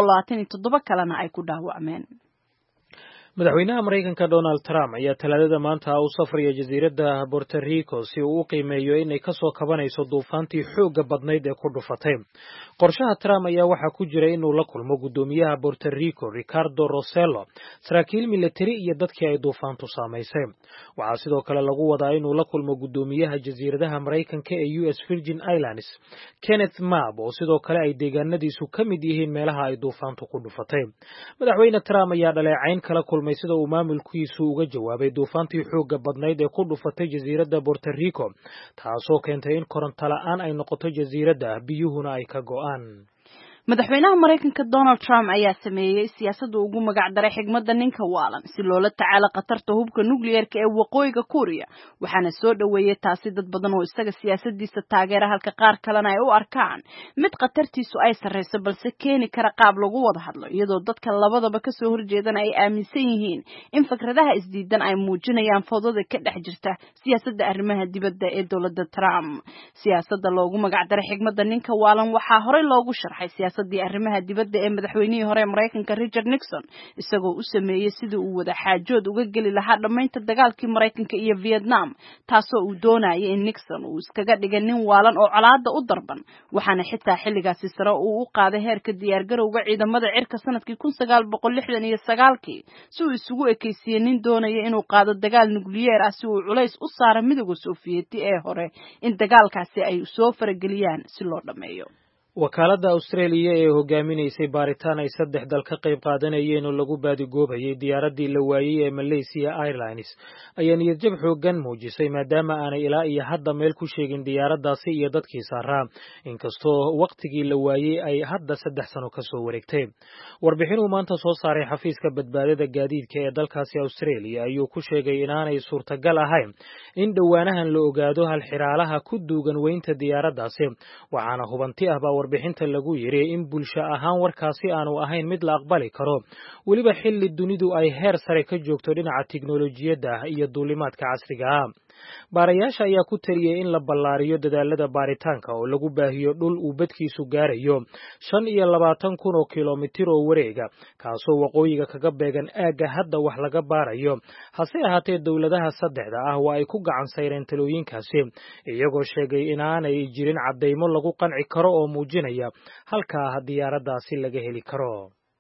Speaker 1: 527 kalena ay ku dhaawacmeen
Speaker 2: madaxweynaha Mareykanka Donald Trump ayaa talaadada maanta u safraya jasiiradda Puerto Rico si uu u qiimeeyo inay ka soo kabanayso duufaantii xoogga badnayd ee ku dhufatay. Qorshaha Trump ayaa waxaa ku jira inuu la kulmo gudoomiyaha Puerto Rico Ricardo Rossello, saraakiil militari iyo dadkii ay duufaantu saamaysay. Waxaa sidoo kale lagu wadaa inuu la kulmo gudoomiyaha jasiiradaha Mareykanka ee US Virgin Islands, Kenneth Mabb, oo sidoo kale ay deegaanadiisu ka mid yihiin meelaha ay duufaantu ku dhufatay. Madaxweyne Trump ayaa dhaleecayn kala sida uu maamulkiisu uga jawaabay duufaantii xoogga badnayd ee ku dhufatay jasiiradda Puerto Rico taasoo keentay in koronto la'aan ay noqoto jasiiradda biyuhuna ay ka go'aan
Speaker 1: madaxweynaha Mareykanka Donald Trump ayaa sameeyay siyaasadda ugu magac daray xigmadda ninka waalan si loola tacaalo khatarta hubka nuclear-ka ee waqooyiga Korea waxaana soo dhaweeyay taasi dad badan oo isaga siyaasadiisa taageera halka qaar kalena ay u arkaan mid khatartiisu ay sareyso balse keeni kara qaab lagu wada hadlo iyadoo dadka labadaba ka soo horjeedana ay aaminsan yihiin in fikradaha isdiidan ay muujinayaan fowdada ka dhex jirta siyaasadda arrimaha dibadda ee dowladda Trump siyaasadda loogu magac daray xigmadda ninka waalan waxaa horey loogu sharxay siyaasadii arrimaha dibadda ee madaxweynihii hore Mareykanka Richard Nixon isagoo u sameeyay sidii uu wada xaajood uga gali lahaa dhamaynta dagaalkii Mareykanka iyo Vietnam taasoo uu doonayay in Nixon uu iskaga dhigay nin waalan oo colaadda u darban waxaana xitaa xilligaasi sare uu u qaaday heerka diyaar garowga ciidamada cirka sanadkii 1969 si uu isugu ekeysiyay nin doonaya inuu qaado dagaal nukliyeer ah si uu culays u saaro midowga Sofiyeeti ee hore in dagaalkaasi ay soo farageliyaan si loo dhameeyo
Speaker 2: wakaaladda Australia ee hogaaminaysay baaritaan ay 3 dal ka qayb qaadanayeen oo lagu baadigoobayay diyaaradii la waayay ee Malaysia Airlines ayaa niyadjab xoogan muujisay maadaama aanay ilaa iyo hadda meel ku sheegin diyaaraddaasi iyo dadkii saaraa inkastoo waqtigii la waayay ay hadda 3 sano ka soo wareegtay warbixin uu maanta soo saaray xafiiska badbaadada gaadiidka ee dalkaasi Australia ayuu ku sheegay inaanay suurtagal ahayn in dhawaanahan la ogaado hal xiraalaha ku duugan weynta diyaaraddaasi waxaana hubanti ah warbixinta lagu yiri in bulsho ahaan warkaasi aanu ahayn mid la aqbali karo waliba xilli dunidu ay heer sare ka joogto dhinaca tiknoolajiyadda iyo duulimaadka casriga ah baarayaasha ayaa ku taliyay in la ballaariyo dadaalada baaritaanka oo lagu baahiyo dhul uu badkiisu gaarayo 25,000 kiiloomitir oo wareega kaasoo waqooyiga kaga beegan aaga hadda wax laga baarayo hase ahaatee dowladaha saddexda ah waa ay ku gacan sayreen talooyinkaasi iyagoo sheegay inaanay jirin cadeymo lagu qanci karo oo muujinaya halka diyaaraddaasi laga heli karo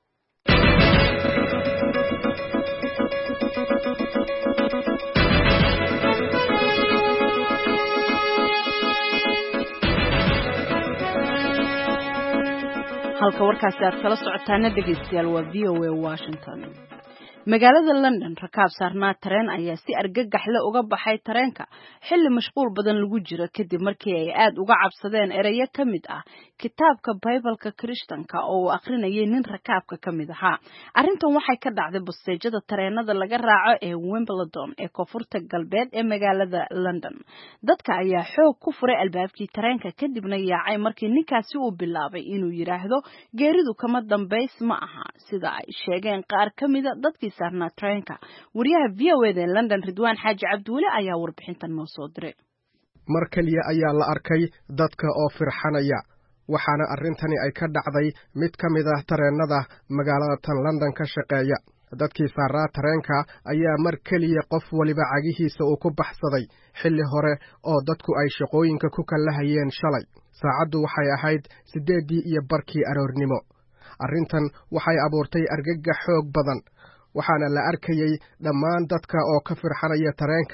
Speaker 1: halka warkaasi aad kala socotaana dhegeystayaal waa VOA Washington magaalada London rakaab saarnaa tareen ayaa si argagax leh uga baxay tareenka xilli mashquul badan lagu jiro kadib markii ay aad uga cabsadeen erayo ka mid ah kitaabka Bible-ka Kirishtanka oo uu akhrinayay nin rakaabka ka mid ahaa arrintan waxay ka dhacday basteejada tareenada laga raaco ee Wimbledon ee koonfurta galbeed ee magaalada London dadka ayaa xoog ku furay albaabkii tareenka kadibna yaacay markii ninkaasi uu bilaabay inuu yiraahdo geeridu kama dambays ma aha sida ay sheegeen qaar ka mid ah dadkii saarnaa tareenka wariyaha VOA ee London Ridwaan Xaaji Cabduule ayaa warbixintan noo soo diray
Speaker 13: mar kaliya ayaa la arkay dadka oo firxanaya waxaana arrintani ay ka dhacday mid ka mid ah tareenada magaalada tan London ka shaqeeya dadkii saaraa tareenka ayaa mar kaliya qof waliba cagihiisa uu ku baxsaday xilli hore oo dadku ay shaqooyinka ku kallahayeen shalay saacaddu waxay ahayd 8:15 aroornimo arrintan waxay abuurtay argagax xoog badan waxaana la arkayay dhammaan dadka oo ka firxanaya tareenka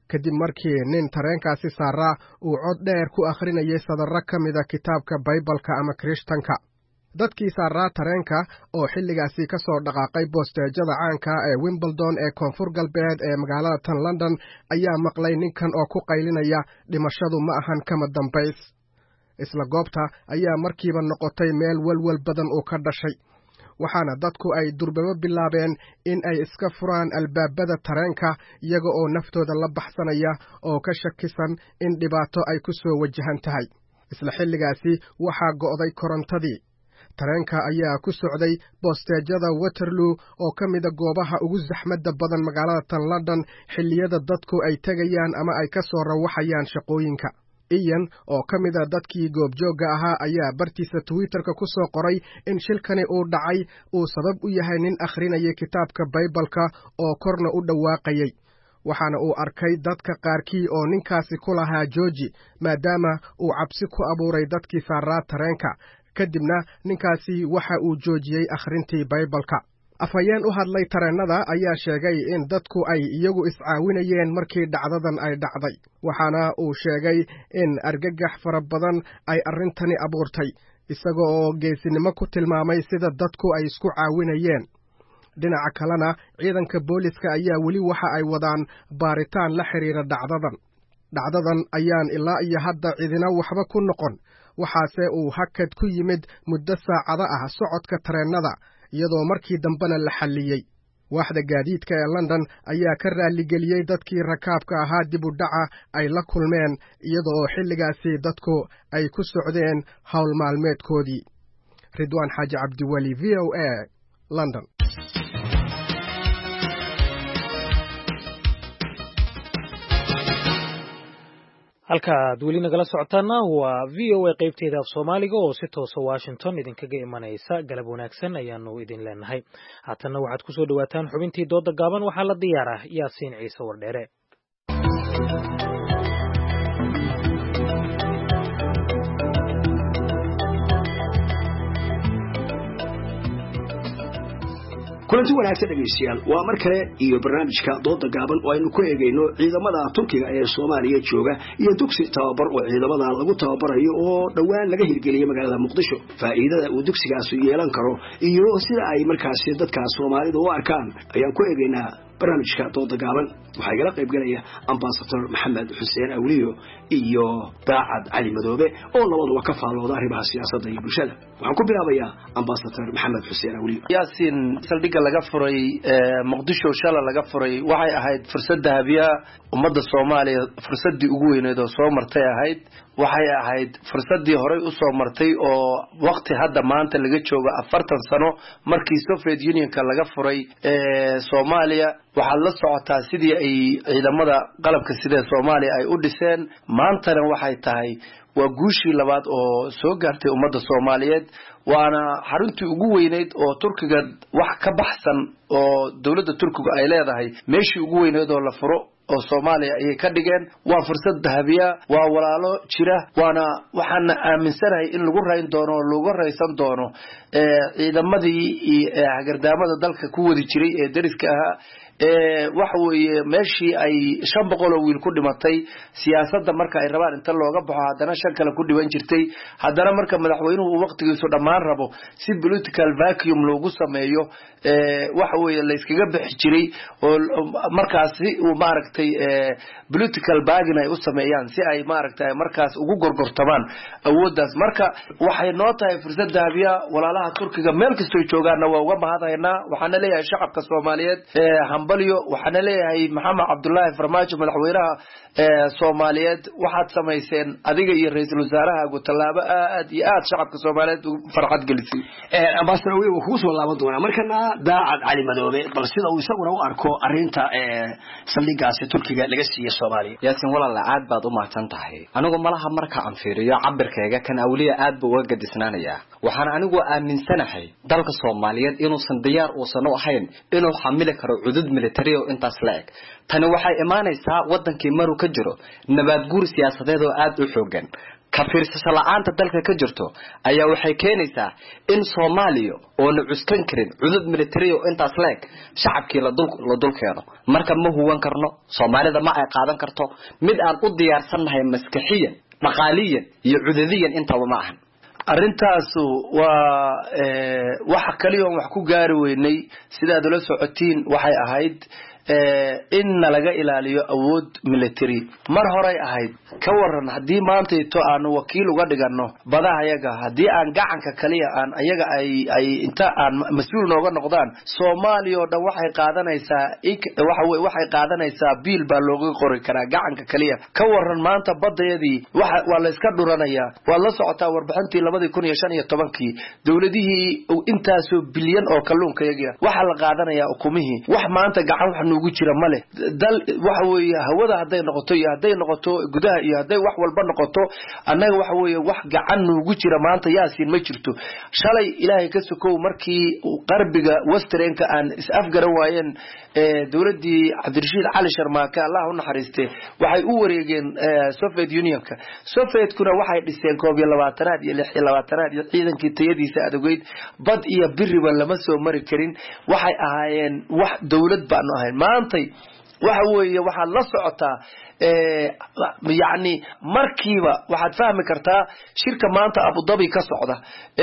Speaker 13: kadib markii nin tareenkaasi saaraa uu cod dheer ku akhrinayay sadarro ka mida kitaabka baybalka ama kirishtanka. dadkii saaraa tareenka oo xilligaasi ka soo dhaqaaqay boosteejada caanka ee Wimbledon ee koonfur galbeed ee magaalada tan London ayaa maqlay ninkan oo ku qaylinaya dhimashadu ma ahan kama dambays. isla goobta ayaa markiiba noqotay meel walwal badan oo ka dhashay, waxaana dadku ay durbaba bilaabeen in ay iska furaan albaabada tareenka iyaga oo naftooda la baxsanaya oo ka shakisan in dhibaato ay ku soo wajahan tahay. isla xilligaasi waxaa go'day korontadii. tareenka ayaa ku socday boosteejada Waterloo oo ka mida goobaha ugu zaxmadda badan magaalada tan London xilliyada dadku ay tegayaan ama ay ka soo rawaxayaan shaqooyinka. Ian oo ka mida dadkii goobjooga ahaa ayaa bartiisa Twitterka ku soo qoray in shilkani uu dhacay uu sabab u yahay nin akhrinayay kitaabka Baybalka oo korna u dhawaaqayay. waxaana uu arkay dadka qaarkii oo ninkaasi ku lahaa jooji maadaama uu cabsi ku abuuray dadkii saaraa tareenka. kadibna ninkaasi waxa uu joojiyey akhrintii Baybalka. afhayeen u hadlay tareennada ayaa sheegay in dadku ay iyagu iscaawinayeen markii dhacdadan ay dhacday, waxaana uu sheegay in argagax fara badan ay arrintani abuurtay, isaga oo geesinimo ku tilmaamay sida dadku ay isku caawinayeen. dhinaca kalena ciidanka booliska ayaa weli waxa ay wadaan baaritaan la xiriira dhacdadan ayaan ilaa iyo hadda cidina waxba ku noqon, waxaase uu hakad ku yimid muddo saacado ah socodka tareennada iyadoo markii dambena la xalliyey. waaxda gaadiidka ee London ayaa ka raaligeliyey dadkii rakaabka ahaa dib u dhaca ay la kulmeen iyadoo xilligaasi dadku ay ku socdeen hawl maalmeedkoodii. Ridwaan Xaaji Cabdiweli, VOA, London.
Speaker 2: halkaad weli nagala socotaana waa VOA qaybteeda af Soomaaliga oo si toosa Washington idinkaga imanaysa. galab wanaagsan ayaanu idin leenahay. haatanna waxaad ku soo dhawaataan xubintii dooda gaaban. waxaa la diyaaraa Yaasiin Ciise Wardheere.
Speaker 14: kulanti wanaagsan dhegeystayaal, waa mar kale iyo barnaamijka dooda gaaban oo aynu ku eegayno ciidamada Turkiga ee Soomaaliya jooga iyo dugsi tababar oo ciidamada lagu tababarayo oo dhawaan laga hirgeliyay magaalada Muqdisho. faa'iidada uu dugsigaas yeelan karo iyo sida ay markaas dadka Soomaalida u arkaan ayaan ku eegaynaa barnaamijka dooda gaaban. waxaa igala qayb galaya Ambassador Maxamed Xuseen Awliyo iyo Daacad Cali Madoobe oo labaduba ka faalooda arrimaha siyaasadda iyo bulshada. waxaan ku bilaabayaa Ambassador Maxamed Xuseen Awliyo.
Speaker 15: Yaasiin, saldhigga laga furay Muqdisho shala laga furay waxay ahayd fursad dahabiya ummadda Soomaaliya, fursaddii ugu weyneed oo soo martay ahayd. waxay ahayd fursaddii horey u soo martay oo waqti hadda maanta laga joogo 40 sano markii Soviet Unionka laga furay Soomaaliya. waxaa la socotaa sidii ay ciidamada qalabka sida Soomaaliya ay u dhiseen. maantana waxay tahay waa guushii labaad oo soo gaartay ummadda Soomaaliyeed, waana xaruntii ugu weyneed oo Turkiga wax ka baxsan oo dawladda Turkiga ay leedahay meeshii ugu weyneed oo la furo oo Soomaaliya ay ka dhigeen. waa fursad dahabiya, waa walaalo jira, waxaan aaminsanahay in lagu rayn doono lagu raysan doono ciidamadii hagardaamada dalka ku wadi jiray ee dariska ahaa. waxa weeye meeshii ay 500 oo wiil ku dhimatay siyaasadda marka ay rabaan inta looga baxo haddana 5 kale ku dhiban jirtay. haddana marka madaxweynuhu uu waqtigiisu dhammaan rabo si political vacuum loogu sameeyo waxa weeye la iskaga bixi jiray oo markaas uu maaragtay political bargain ay u sameeyaan si ay maaragtay markaas ugu gorgortamaan awooddaas. marka waxay noo tahay fursad dahabiya. walaalaha Turkiga meel kastoo joogaana waa uga mahadnaynaa. waxaana leeyahay shacabka Soomaaliyeed hambalyo. waxaana leeyahay Maxamed Cabdullaahi Farmaajo madaxweynaha Soomaaliyeed, waxaad samayseen adiga iyo ra'iisul wasaaraha tallaabo aad iyo aad shacabka Soomaaliyeed farxad gelisay.
Speaker 14: Ambassador Awliyo wuxuu soo laaban doonaa markana Daacad Cali Madoobe bal sida uu isaguna u arko arrinta saldhiggaas Turkiga laga siiyay Soomaaliya.
Speaker 16: Yaasiin, walaal aad baad u mahadsan tahay. anigu malaha marka aan fiiriyo cabirkayga kan Awliyo aad buu uga gadisnaanayaa. waxaan anigu aaminsanahay dalka Soomaaliyeed inuusan diyaar u ahayn inuu xamili karo cudud military oo intaas la eg. tani waxay imaanaysaa wadankii maru ka jiro nabaad guur siyaasadeed oo aad u xoogan, ka fiirsasho la'aanta dalka ka jirto ayaa waxay keenaysaa in Soomaaliya oo la cuskan karin cudud military oo intaas leeg shacabkii la dulkeeno marka ma huwan karno Soomaalida ma ay qaadan karto mid aan u diyaarsanahay maskaxiyan dhaqaaliyan iyo cudadiyan intaba ma ahan
Speaker 15: arrintaas waa waxa kaliya oo wax ku gaari weynay sida dawlad socotiin waxay ahayd in laga ilaaliyo awood military mar hore ahayd ka waran hadii maanta ito aan wakiil uga dhigano badaha ayaga hadii aan gacanka kaliya aan ayaga ay inta aan mas'uul nooga noqdaan Soomaaliya oo dhan waxay qaadanaysaa biil baa looga qori karaa gacanka kaliya ka waran maanta badayadii waa la iska dhuranaya waa la socotaa warbixintii 2015 dawladihii intaas bilyan oo kalluunka yaga waxa la qaadanayaa ukumihii wax maanta gacan ugu jira male dal waxa weeye hawada haday noqoto iyo haday noqoto gudaha iyo haday wax walba noqoto annaga waxa weeye wax gacan ugu jira maanta yaasiin ma jirto shalay ilaahay ka sokow markii qarbiga westernka aan is afgaran waayeen dawladii Cabdirashiid Cali Sharmaake Allah u naxariiste waxay u wareegeen Soviet Unionka Sovietkuna waxay dhiseen 22aad iyo 26aad iyo ciidankii tayadiisa adeegayd bad iyo biriba lama soo mari karin waxay ahaayeen wax dawlad baan ahayn maantay waxa weeye waxa la socotaa يعني markiiba waxaad fahmi kartaa shirka maanta Abu Dhabi ka socda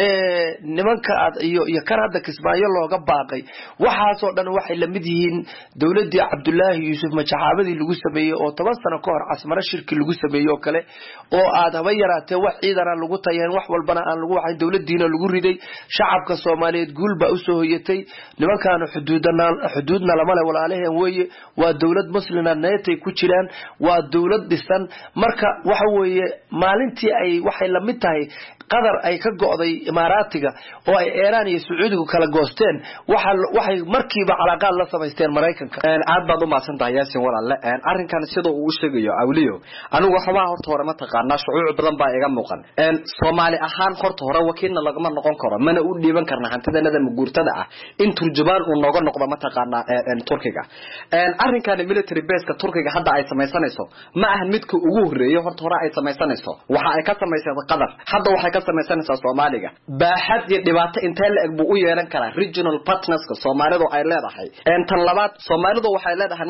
Speaker 15: nimanka iyo kan hadda Kismaayo looga baaqay waxaas oo dhan waxay la mid yihiin dawladii Cabdullaahi Yuusuf majaxaabadii lagu sameeyay oo 10 sano ka hor Asmara shirki lagu sameeyo kale oo aad haba yaraatee wax ciidan lagu tayeen wax walbana aan lagu waxay dawladiina lagu riday shacabka Soomaaliyeed guulba u soo hoyatay nimankan xuduudna lama leh walaalaheen weeye waa dawlad muslimiin neetay ku jiraan waa dawlad dhisan marka waxa weeye maalintii ay waxay la mid tahay qadar ay ka go'day imaaraatiga oo ay Iran iyo Sacuudiga kala goosteen waxay markiiba calaaqad la sameysteen Mareykanka
Speaker 16: aad baad u maasantahay Yaasin walaal arrinkan sidoo uu sheegayo awliyo anigu waxba horta hore ma taqaana shucuuc badan baa iga muuqan Soomaali ahaan horta hore wakiilna lagama noqon karo mana u dhiiban karna hantidanada muguurtada ah in turjubaan uu nooga noqdo ma taqaana Turkiga arrinkan military base ka Turkiga hadda ay sameysanayso ma ahan midka ugu horeeyo horta hore ay sameysanayso waxa ay ka sameysay qadar hadda waxay ka sameysanaysaa Soomaaliga baaxad iyo dhibaato intee la eg buu u yeelan karaa regional partners ka Soomaalidu ay leedahay tan labaad Soomaalidu waxay leedahay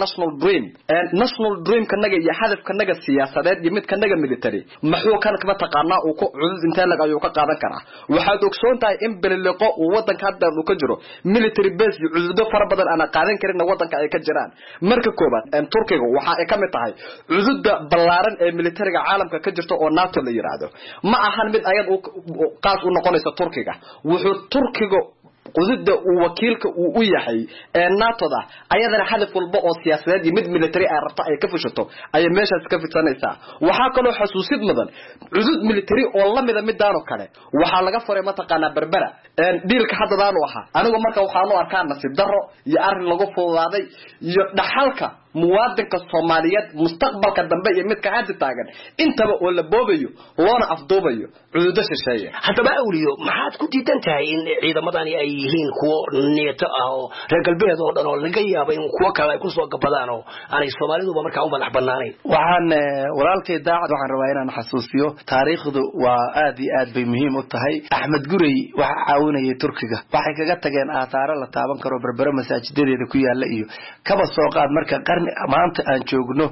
Speaker 16: national dream kanaga iyo hadafkanaga siyaasadeed iyo mid kanaga military maxuu kan ka taqaanaa uu ku cudud intee la ayuu ka qaadan karaa waxaad ogsoon tahay in biliqo uu wadanka hadda uu ka jiro military base iyo cududo fara badan aan qaadan karin wadanka ay ka jiraan marka koobaad Turkiga waxa ay ka mid tahay cududa ballaaran ee militariga caalamka ka jirto oo NATO la yiraahdo ma ahan mid ayad qaas u noqonaysa Turkiga wuxuu Turkiga qudida uu wakiilka uu u yahay NATO-da ayadana hadaf walba oo siyaasadeed iyo mid military ay rabta ay ka fushato ay meeshaas ka fidsanaysaa waxa kale oo xasuusid mudan cudud military oo la mid midaan oo kale waxa laga faray ma taqaana Berbera diilka haddaan u ahaa anigu marka waxaan u arkaa nasiib darro iyo arrin lagu fududaaday iyo dhaxalka muwaadinka Soomaaliyeed mustaqbalka dambe iyo midka hadda taagan intaba oo la boobayo loona afduubayo cududo shisheeye
Speaker 14: haddaba awliyo maxaad ku diidan tahay in ciidamadani ay yihiin kuwo neeto ah oo reer galbeed oo dhan oo laga yaabo in kuwa kale ay ku soo gabadaan oo aanay Soomaalidu markaa u madax banaanayn
Speaker 15: waxaan walaalkay daacad waxaan rabaa inaan xasuusiyo taariikhdu waa aad iyo aad bay muhiim u tahay Axmed Gurey waxa caawinayay Turkiga waxay kaga tageen aasaaro la taaban karo Berbera masaajidadeeda ku yaala iyo kaba soo qaad marka maanta aan joogno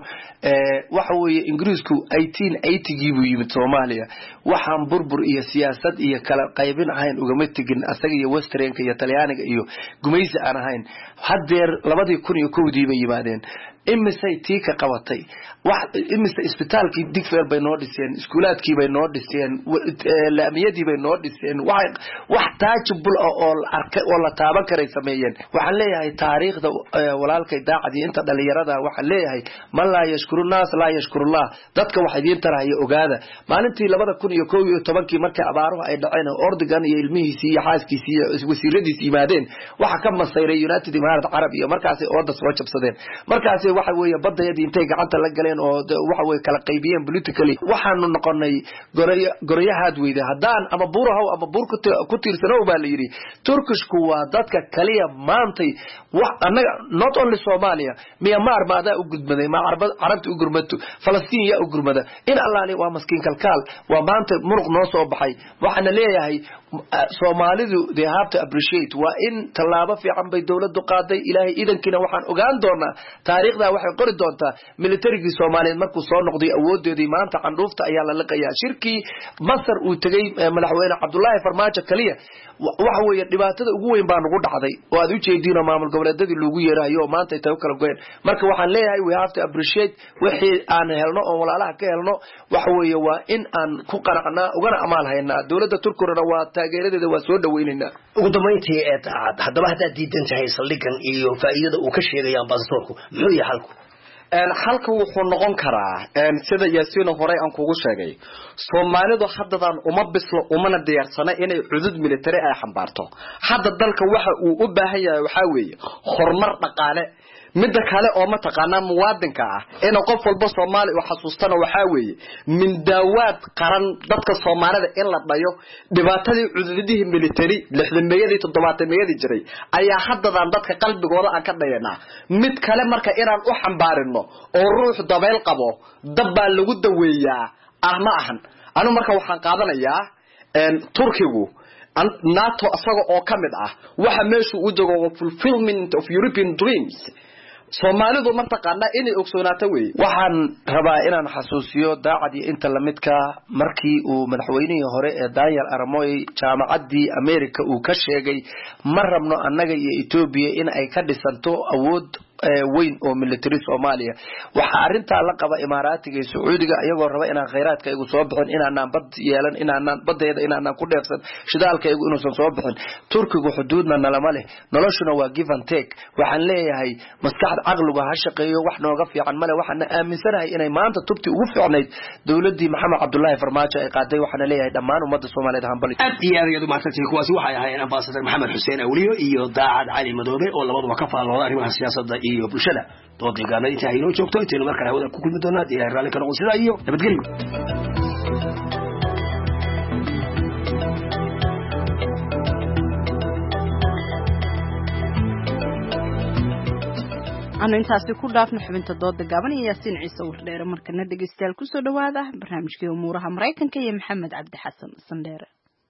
Speaker 15: waxa weeye Ingiriisku 1880 buu yimid Soomaaliya waxaan burbur iyo siyaasad iyo kala qaybin ahayn uga mitigin asaga iyo Westernka iyo Talyaaniga iyo gumaysi aan ahayn hadeer 2001 bay yimaadeen imisay tika qabatay wax imisay isbitaalkii Digfeer bay noo dhiseen iskuulaadkii bay noo dhiseen laamiyadii bay noo dhiseen wax taajibul oo arkay oo la taaban karay sameeyeen waxaan leeyahay taariikhda walaalkay daacadii inta dhalinyarada waxaan leeyahay man la yashkuru naas la yashkurullah dadka wax idin tarayo ogaada maalintii 2011 markii abaaruhu ay dhaceen Erdogan iyo ilmihiisii iyo xaaskiisii iyo wasiiradiisii yimaadeen waxa ka masayray United Emirates Arab iyo markaas oo dad soo jabsadeen markaas sida waxa weeye badayadii intay gacanta la galeen oo waxa weeye kala qaybiyeen politically waxaanu noqonay gorayahaad weyda haddaan ama buurahow ama buur ku tiirsanow baa la yidhi turkishku waa dadka kaliya maantay wax annaga not only Somalia Myanmar maadaa u gudmaday ma carabta u gurmato Falastiin yaa u gurmada in allaani waa maskiin kalkaal waa maanta muruq noo soo baxay waxaana leeyahay Soomaalidu they have to appreciate waa in tallaabo fiican bay dawladdu qaaday ilaahay idankina waxaan ogaan doonaa taariikhda waxay qori doontaa militarigii Soomaaliyeed markuu soo noqday awoodeedii maanta candhuufta ayaa la liqayaa shirkii Masar uu tagay madaxweyne Cabdullaahi Farmaajo kaliya waxa weeye dhibaatada ugu weyn baa nagu dhacday oo aad u jeedino maamul goboleedyadii lagu yeerayo maanta ay tahay kala go'een marka waxaan leeyahay we have to appreciate wixii aan helno oo walaalaha ka helno waxa weeye waa in aan ku qanacnaa ugana amaal haynaa dawladda Turkiyana waa taageeradeeda waa soo dhaweynaynaa
Speaker 14: ugu dambeyntii haddaba haddaad diidan tahay saldhigan iyo faa'iidada uu ka sheegaya ambassadorku muxuu yahay halku
Speaker 16: halka wuxuu noqon karaa sida yaasiino hore aan kugu sheegay Soomaalidu haddadan uma bislo umana diyaarsana inay cudud military ay xambaarto hadda dalka waxa uu u baahan yahay waxa weeye horumar dhaqaale midda kale oo ma taqaanaa muwaadinka ah in qof walba Soomaali uu xasuustana waxa weeye min daawad qaran dadka Soomaalida in la dhayo dhibaatadii cududihii military 60meeyadii 70meeyadii jiray ayaa haddadan dadka qalbigooda aan ka dhayanaa mid kale marka inaan u xambaarino oo ruux dabeel qabo dabba lagu daweeyaa ma ahan anu marka waxaan qaadanayaa Turkigu NATO asaga oo kamid ah waxa meeshu u joogo fulfillment of European dreams Soomaalidu ma taqaana inay ogsoonaato way waxaan rabaa inaan xasuusiyo daacadii inta la midka markii uu madaxweynihii hore ee Daniel Aramoy jaamacadii America uu ka sheegay ma rabno annaga iyo Ethiopia in ay ka dhisanto awood weyn oo military Soomaaliya waxa arinta la qaba Imaaraatiga iyo Sacuudiga ayagoo raba inaan kheyraadka igu soo bixin inaan bad yeelan inaan badeeda inaan ku dheefsan shidaalka igu inuusan soo bixin Turkigu xuduudna nalama leh noloshuna waa give and take waxaan leeyahay maskaxda aqliga ha shaqeeyo wax nooga fiican male waxaan aaminsanahay inay maanta tubti ugu fiicnayd dawladii Maxamed Cabdullaahi Farmaajo ay qaaday waxaan leeyahay dhammaan ummadda Soomaaliyeed hanbali
Speaker 14: aad maartay kuwaasi waxay ahaayeen ambassador Maxamed Xuseen Awliyo iyo Daacad Cali Madoobe oo labaduba ka faalooda arrimaha siyaasadda iyo bulshada doodigaana inta ay noo joogto inta markale hawada ku kulmi doonaa ilaahay raali ka noqon sida iyo nabadgelyo
Speaker 1: أنا intaasi ku dhaafno xubinta dooda gaaban iyo Yaasiin Ciise Wardheere markana dhageystayaal ku soo dhawaada barnaamijka umuuraha Mareykanka iyo Maxamed Cabdi Xasan Sandheere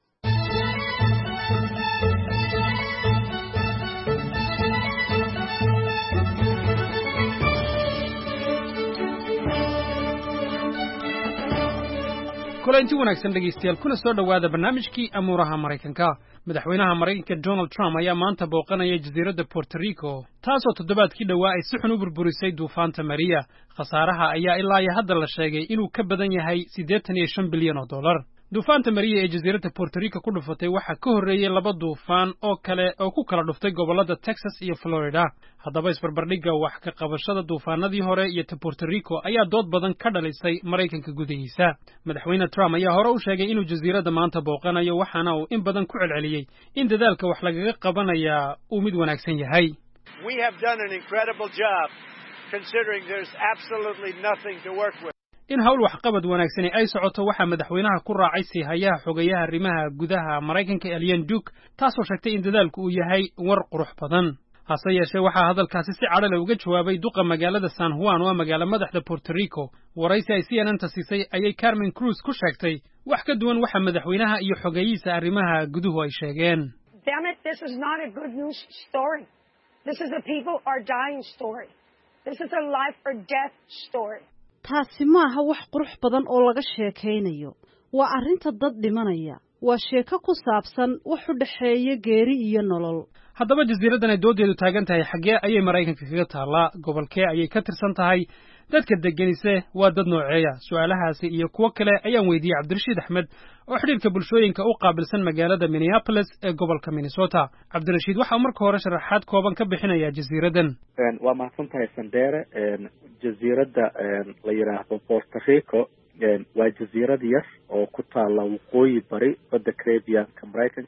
Speaker 2: kulanti wanaagsan dhageystayaal kuna soo dhawaada barnaamijkii amuuraha Mareykanka madaxweynaha Mareykanka Donald Trump ayaa maanta booqanaya jasiiradda Puerto Rico taasoo toddobaadkii dhawaa ay si xun u burburisay duufaanta Maria khasaaraha ayaa ilaa hadda la sheegay inuu ka badan yahay $85 bilyan duufaanta Maria ee jasiiradda Puerto Rico ku dhufatay waxa ka horeeyay laba duufaan oo kale oo ku kala dhuftay gobolada Texas iyo Florida haddaba isbarbardhigga wax ka qabashada duufaanadii hore iyo Puerto Rico ayaa dood badan ka dhalisay Mareykanka gudihiisa madaxweyne Trump ayaa hore u sheegay inuu jasiiradda maanta booqanayo waxaana uu in badan ku celceliyay in dadaalka wax lagaga qabanaya uu mid wanaagsan yahay
Speaker 17: We have done an incredible job considering there's absolutely nothing to work with
Speaker 2: in hawl wax qabad wanaagsan ay socoto waxa madaxweynaha ku raacay si hayaha xogayaha arrimaha gudaha Mareykanka Elian Duke taasoo sheegtay in dadaalku uu yahay war qurux badan hase yeeshee waxa hadalkaasi si cadal uga jawaabay duqa magaalada San Juan oo magaalada madaxda Puerto Rico waraysi ay CNN tasisay ayay Carmen Cruz ku sheegtay wax ka duwan waxa madaxweynaha iyo xogayihiisa arrimaha guduhu ay sheegeen
Speaker 18: Damn it, this is not a good news story. This is a people are dying story. This is a life or death story.
Speaker 1: taasi maaha wax qurux badan oo laga sheekaynayo waa arinta dad dhimanaya waa sheeko ku saabsan wax u dhaxeeya geeri iyo nolol
Speaker 2: haddaba jasiiraddan ay doodeedu taagan tahay xagee ayay Mareykanka kaga taalaa gobolkee ayay ka tirsan tahay dadka deganise waa dad nooceeya su'aalahaasi iyo kuwa kale ayaan weydiiyay Cabdirashiid Axmed oo xiriirka bulshooyinka u qaabilsan magaalada Minneapolis ee gobolka Minnesota Cabdirashiid waxa marka hore sharaxaad kooban ka bixinaya jasiiraddan
Speaker 19: waa mahadsantahay Sandheere jasiiradda la yiraahdo Puerto Rico waa jasiirad yar oo ku taala waqooyi bari badda Caribbean-ka Mareykanka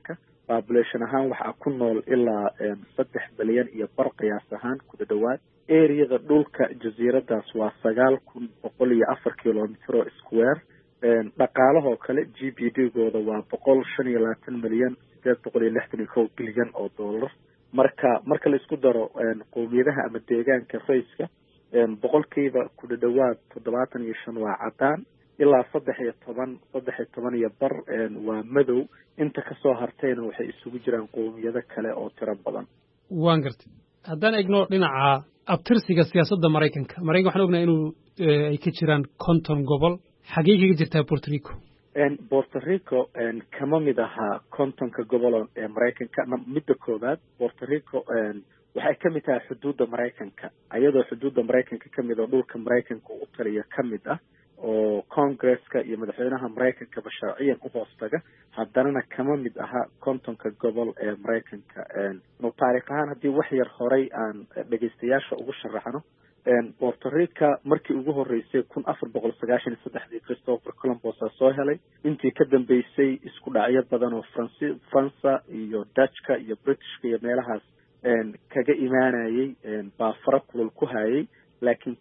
Speaker 19: population ahaan waxaa ku nool ilaa 3 milyan iyo bar qiyaas ahaan ku dhawaad areada dhulka jasiiradaas waa 9,104 kilometer square dhaqaalahoo kale GDP-gooda waa 125 milyan 861 bilyan oo dollar marka la isku daro qowmiyadaha ama deegaanka rayska boqolkiiba ku dhawaad 75 waa cadaan ilaa 13 iyo bar waa madow inta kasoo hartayna waxay isugu jiraan qowmiyado kale oo tiro badan
Speaker 20: waan gartay haddaan eegno dhinaca abtirsiga siyaasadda maraykanka waxaan ognahay inuu ay ka jiraan 50 gobol xagee kaga jirtaa Puerto Rico
Speaker 19: Puerto Rico kama mid ahaa 50 gobol ee maraykanka midda koowaad Puerto Rico waxay ka mid tahay xuduudda maraykanka ayadoo xuduudda maraykanka ka mid ah dhulka maraykanka uu taliya ka mid ah oo Congress-ka iyo madaxweynaha maraykanka sharciyan u hoostaga haddana kama mid aha 50 gobol ee maraykanka taariikh ahaan haddii wax yar horay aan dhageystayaasha ugu sharaxno Puerto Rico markii ugu horeysay 1493 Christopher Columbus soo helay intii ka dambeysay isku dhacyo badan oo Faransa iyo Dutch-ka iyo British-ka iyo meelahaas kaga imaanayay baa fara kulul ku hayay laakiin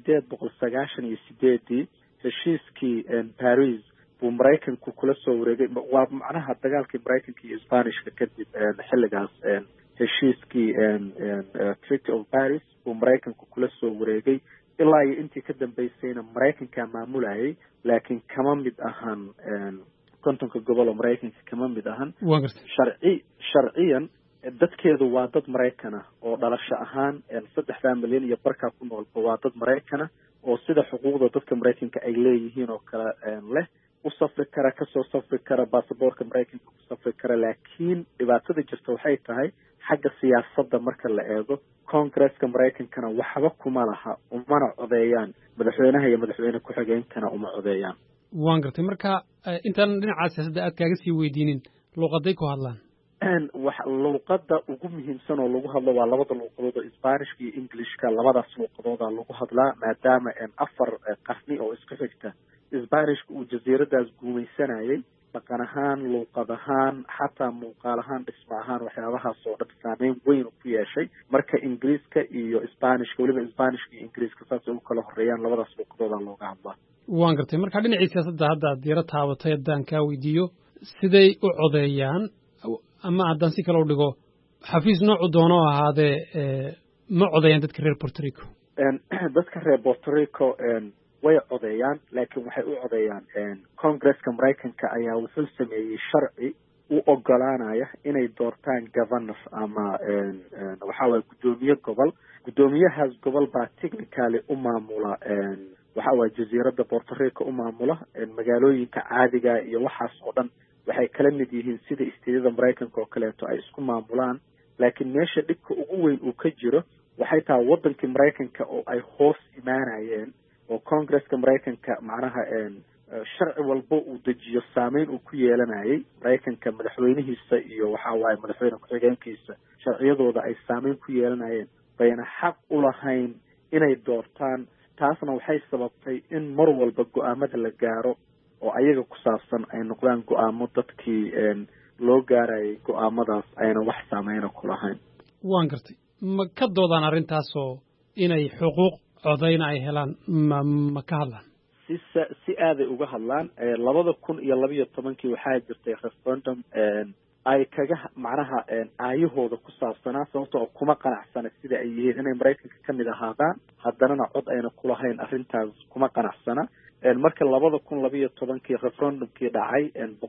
Speaker 19: 1898 heshiiskii Paris buu maraykanku kula soo wareegay waa macnaha dagaalkii maraykanka iyo Isbaanishka kadib xilligaas heshiiskii Treaty of Paris buu maraykanku kula soo wareegay ilaa iyo intii ka dambeysayna maraykanka maamulayay laakiin kama mid ahan 50 gobol oo maraykanka kama mid ahan sharciyan dadkeedu waa dad maraykan ah oo dhalasho ahaan 3 milyan iyo barka ku nool waa dad maraykan ah oo sida xuquuqda dadka maraykanka ay leeyihiin oo kala leh u safri kara kasoo safri kara baasaboorka maraykanka ku safri kara laakiin dhibaatada jirta waxay tahay xagga siyaasadda marka la eego Congress-ka maraykankana waxba kuma laha umana codeeyaan madaxweynaha iyo madaxweyne ku-xigeenkana uma codeeyaan
Speaker 20: waan gartay marka intaan dhinaca siyaasadda aad kaaga sii weydiinin luqaday ku hadlaan
Speaker 19: luqadda ugu muhiimsan oo lagu hadlo waa labada luqadood oo Isbaanishka iyo Englishka labadaas luqadood lagu hadlaa maadaama 4 qarni oo isku xigta Isbaanishka uu jasiiradaas guumaysanayay dhaqan ahaan luqad ahaan xataa muuqaal ahaan dhismo ahaan waxyaabahaas oo dhan saameyn weyn ku yeeshay marka Ingiriiska iyo Isbaanishka waliba Isbaanishka iyo Ingiriiska saas u kala horeeyaan labadaas luqadood looga hadlaa
Speaker 20: waan gartay marka dhinaca siyaasadda hadda diira taabatay haddaan ka weydiiyo siday u codeeyaan ama haddaan si kale u dhigo xafiis noocu doono ahaadee ma codeeyaan dadka reer Puerto Rico
Speaker 19: dadka reer Puerto Rico way codeeyaan laakiin waxay u codeeyaan Congress-ka maraykanka ayaa wuxuu sameeyay sharci u ogolaanaya inay doortaan governor ama waxa way gudoomiyahaas gobol baa technically u maamula waxa way jasiiradda Puerto Rico u maamula magaalooyinka caadiga iyo waxaas oo dhan waxay kala mid yihiin sida isteedada maraykanka oo kaleeto ay isku maamulaan laakiin meesha dhibka ugu weyn uu ka jiro waxay tahay wadankii maraykanka oo ay hoos imaanayeen oo Congress-ka maraykanka macnaha sharci walba uu dejiyo saameyn uu ku yeelanayay maraykanka madaxweynihiisa iyo waxa waaye madaxweyne ku-xigeenkiisa sharciyadooda ay saameyn ku yeelanayeen bayna xaq u lahayn inay doortaan taasna waxay sababtay in mar walba go'aamada la gaaro oo ayaga ku saabsan ay noqdaan go'aamo dadkii loo gaarayay go'aamadaas ayna wax saameyna ku lahayn
Speaker 20: waan gartay ma ka doodaan arrintaasoo inay xuquuq codayna ay helaan ma ka hadlaan
Speaker 19: si aaday uga hadlaan 2012 waxaa jirtay referendum ay kaga macnaha aayahooda ku saabsanaa sababtoo kuma qanacsana sida ay yihiin inay maraykanka ka mid ahaadaan haddana cod ayna ku lahayn arrintaas kuma qanacsana marka 2012 referendumkii dhacay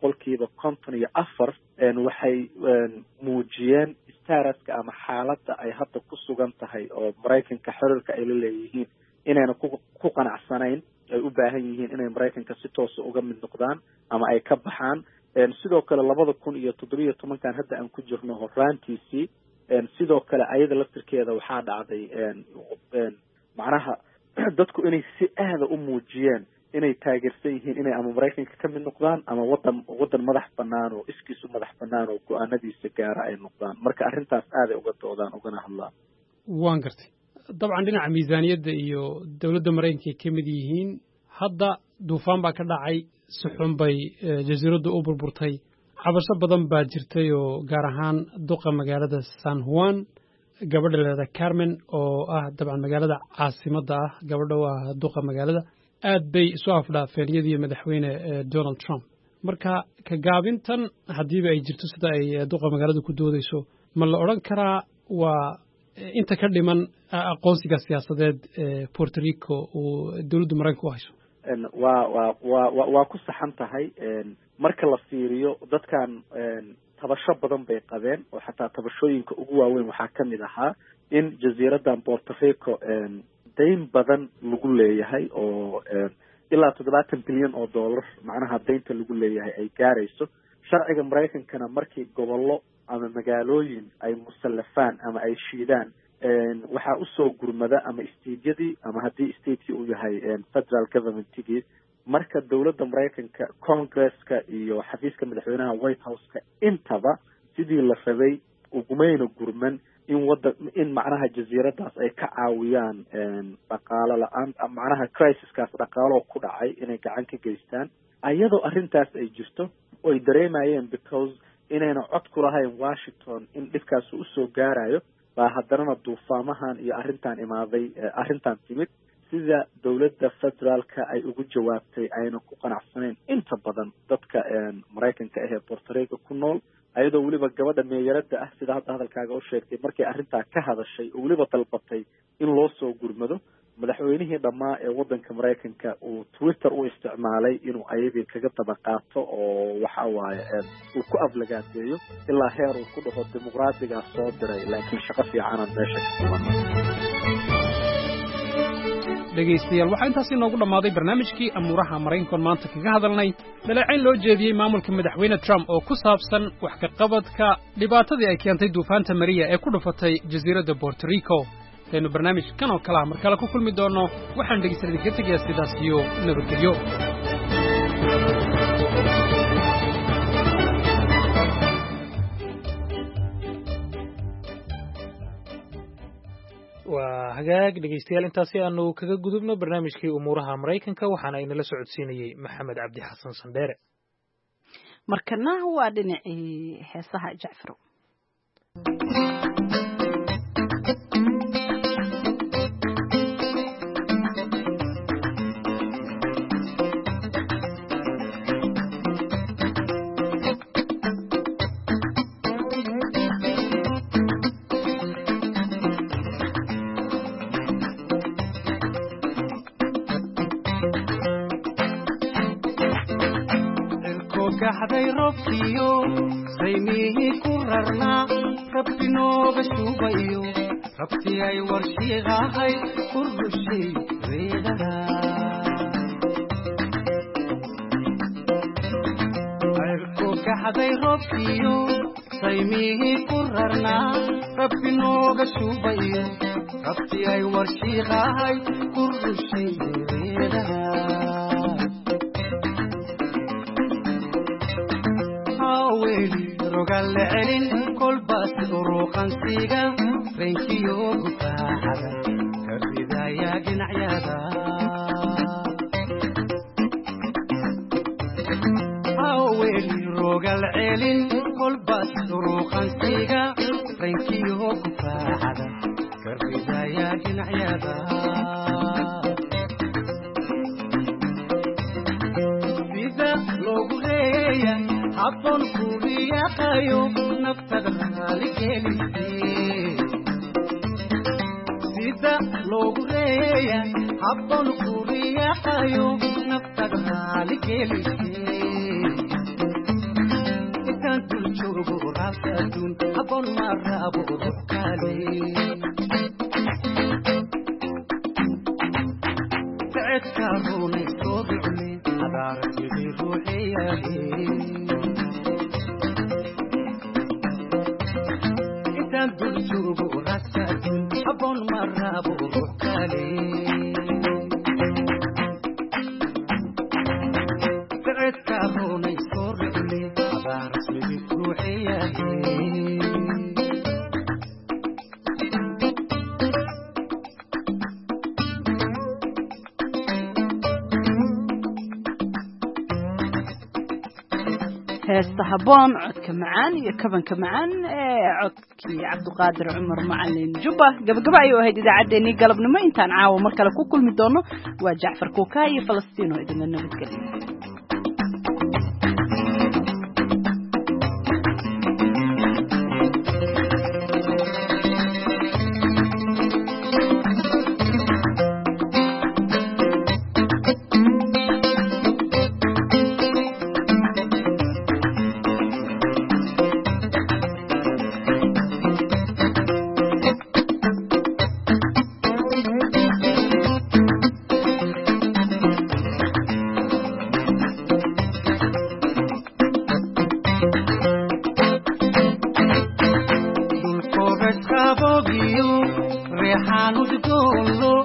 Speaker 19: 54% waxay muujiyeen staraska ama xaaladda ay hadda ku sugan tahay oo maraykanka xiriirka ay la leeyihiin inayna ku qanacsanayn ay u baahan yihiin inay maraykanka si toos uga mid noqdaan ama ay ka baxaan sidoo kale 2017 hadda aan ku jirno horaantiisii sidoo kale ayada laftirkeeda waxaa dhacday macnaha dadku inay si aada u muujiyeen inay taageersan yihiin inay ama maraykanka ka mid noqdaan ama wadan madax bannaan oo iskiisu madax bannaan oo go'aanadiisa gaara ay noqdaan marka arrintaas aaday uga doodaan ugana hadlaan
Speaker 20: waan gartay dabcan dhinaca miisaaniyadda iyo dowladda maraykanka ka mid yihiin hadda duufaan baa ka dhacay si xun bay jasiiraddu u burburtay cabasho badan baa jirtay oo gaar ahaan duqa magaalada San Juan gabadha leeda Carmen oo ah dabcan magaalada caasimadda ah gabadha waa duqa magaalada aad bay isu afdhaafeen iyadii madaxweyne Donald Trump marka ka gaabintan hadiiba ay jirto sida ay duqa magaalada ku doodayso ma la oran karaa waa inta ka dhiman aqoonsiga siyaasadeed Puerto Rico oo dawladda Mareykanka u hayso
Speaker 19: waa ku saxan tahay marka la fiiriyo dadkan tabasho badan bay qabeen oo xataa tabashooyinka ugu waaweyn waxaa ka mid ahaa in jasiiradan Puerto Rico dayn badan lagu leeyahay oo ilaa $70 bilyan oo dollar macnaha daynta lagu leeyahay ay gaarayso sharciga Mareykankana markii gobollo ama magaalooyin ay musallafaan ama ay shiidaan waxaa usoo gurmada ama isteedyadii ama haddii isteedkii uu yahay federal governmentigii marka dawladda Mareykanka Congress-ka iyo xafiiska madaxweynaha White House-ka intaba sidii la rabay ugumayna gurman in macnaha jasiiradaas ay ka caawiyaan dhaqaale la-aan macnaha crisiskaas dhaqaalo ku dhacay inay gacan ka geystaan ayadoo arrintaas ay jirto oo ay dareemayeen because inayna cod ku lahayn Washington in dhibkaas uu soo gaarayo baa haddana duufaamahan iyo arrintan timid sida dawladda federaalka ay ugu jawaabtay ayna ku qanacsaneen inta badan dadka Mareykanka ee Puerto Rico ku nool ayadoo waliba gabadha meeyarada ah sida hadda hadalkaaga u sheegtay markay arrintaa ka hadashay oo waliba dalbatay in loo soo gurmado madaxweynihii dhammaa ee waddanka Mareykanka uu Twitter u isticmaalay inuu ayadii kaga daba qaato oo waxa waaye uu ku aflagaadeeyo ilaa heer uu ku dhaho dimuqraadiga soo diray laakiin shaqo fiican aan meesha ka qaban
Speaker 21: dhegaystayaal waxaa intaasi noogu dhammaaday barnaamijkii amuuraha Mareykanka maanta kaga hadalnay dhaleecayn loo jeediyey maamulka madaxweyne Trump oo ku saabsan wax ka qabadka dhibaatadii ay keentay duufaanta Maria ee ku dhufatay jasiiradda Puerto Rico aynu barnaamijkan oo kale markale ku kulmi doono waxaan dhegaystayaal ka tegayaa sidaas iyo nabadgelyo
Speaker 2: waa hagaag dhegaystayaal intaasi aanu kaga gudubno barnaamijkii umuuraha Mareykanka waxaana inala socodsiinayay Maxamed Cabdi Xasan Sandheere
Speaker 1: markana waa dhinacii heesaha Jacfar
Speaker 22: haday robkiyo saymihi ku rarna rabtinooga shubayo rabti ay warshiiqahay ku rushay reedaha cirkoka haday robkiyo saymihi ku rarna rabtinooga shubayo rabti ay warshiiqahay ku rushay reedaha rogal celin kolbaas uruqan siiga reenkiyo gufaaxada ka ridaya dhinacyada aweli rogal celin kolbaas uruqan siiga reenkiyo gufaaxada ka ridaya dhinacyada sida loogu leeyahay habon kuriyaqayo naftada raaligelisay sida loogu leeyahay habon kuriyaqayo naftada raaligelisay intaan dul joogo raabtaadun habon maraabo ruxkaale sicedka runay soo rucne adaaragidii ruuxiyaale durjugo rasadun abon marabo ruxkale sicedka runay soo rucne adaaragidii ruuxiyaale
Speaker 1: heesta haboon codka macaan iyo kabanka macaan ee codkii cabdiqaadir cumar macalin jubba gabagaba ayuu ahayd idaacaddeenii galabnimo intaan caawa mar kale ku kulmi doono waa jacfar kuukaa iyo falastiin oo idinla nabadgeliya
Speaker 22: Rehan udgoon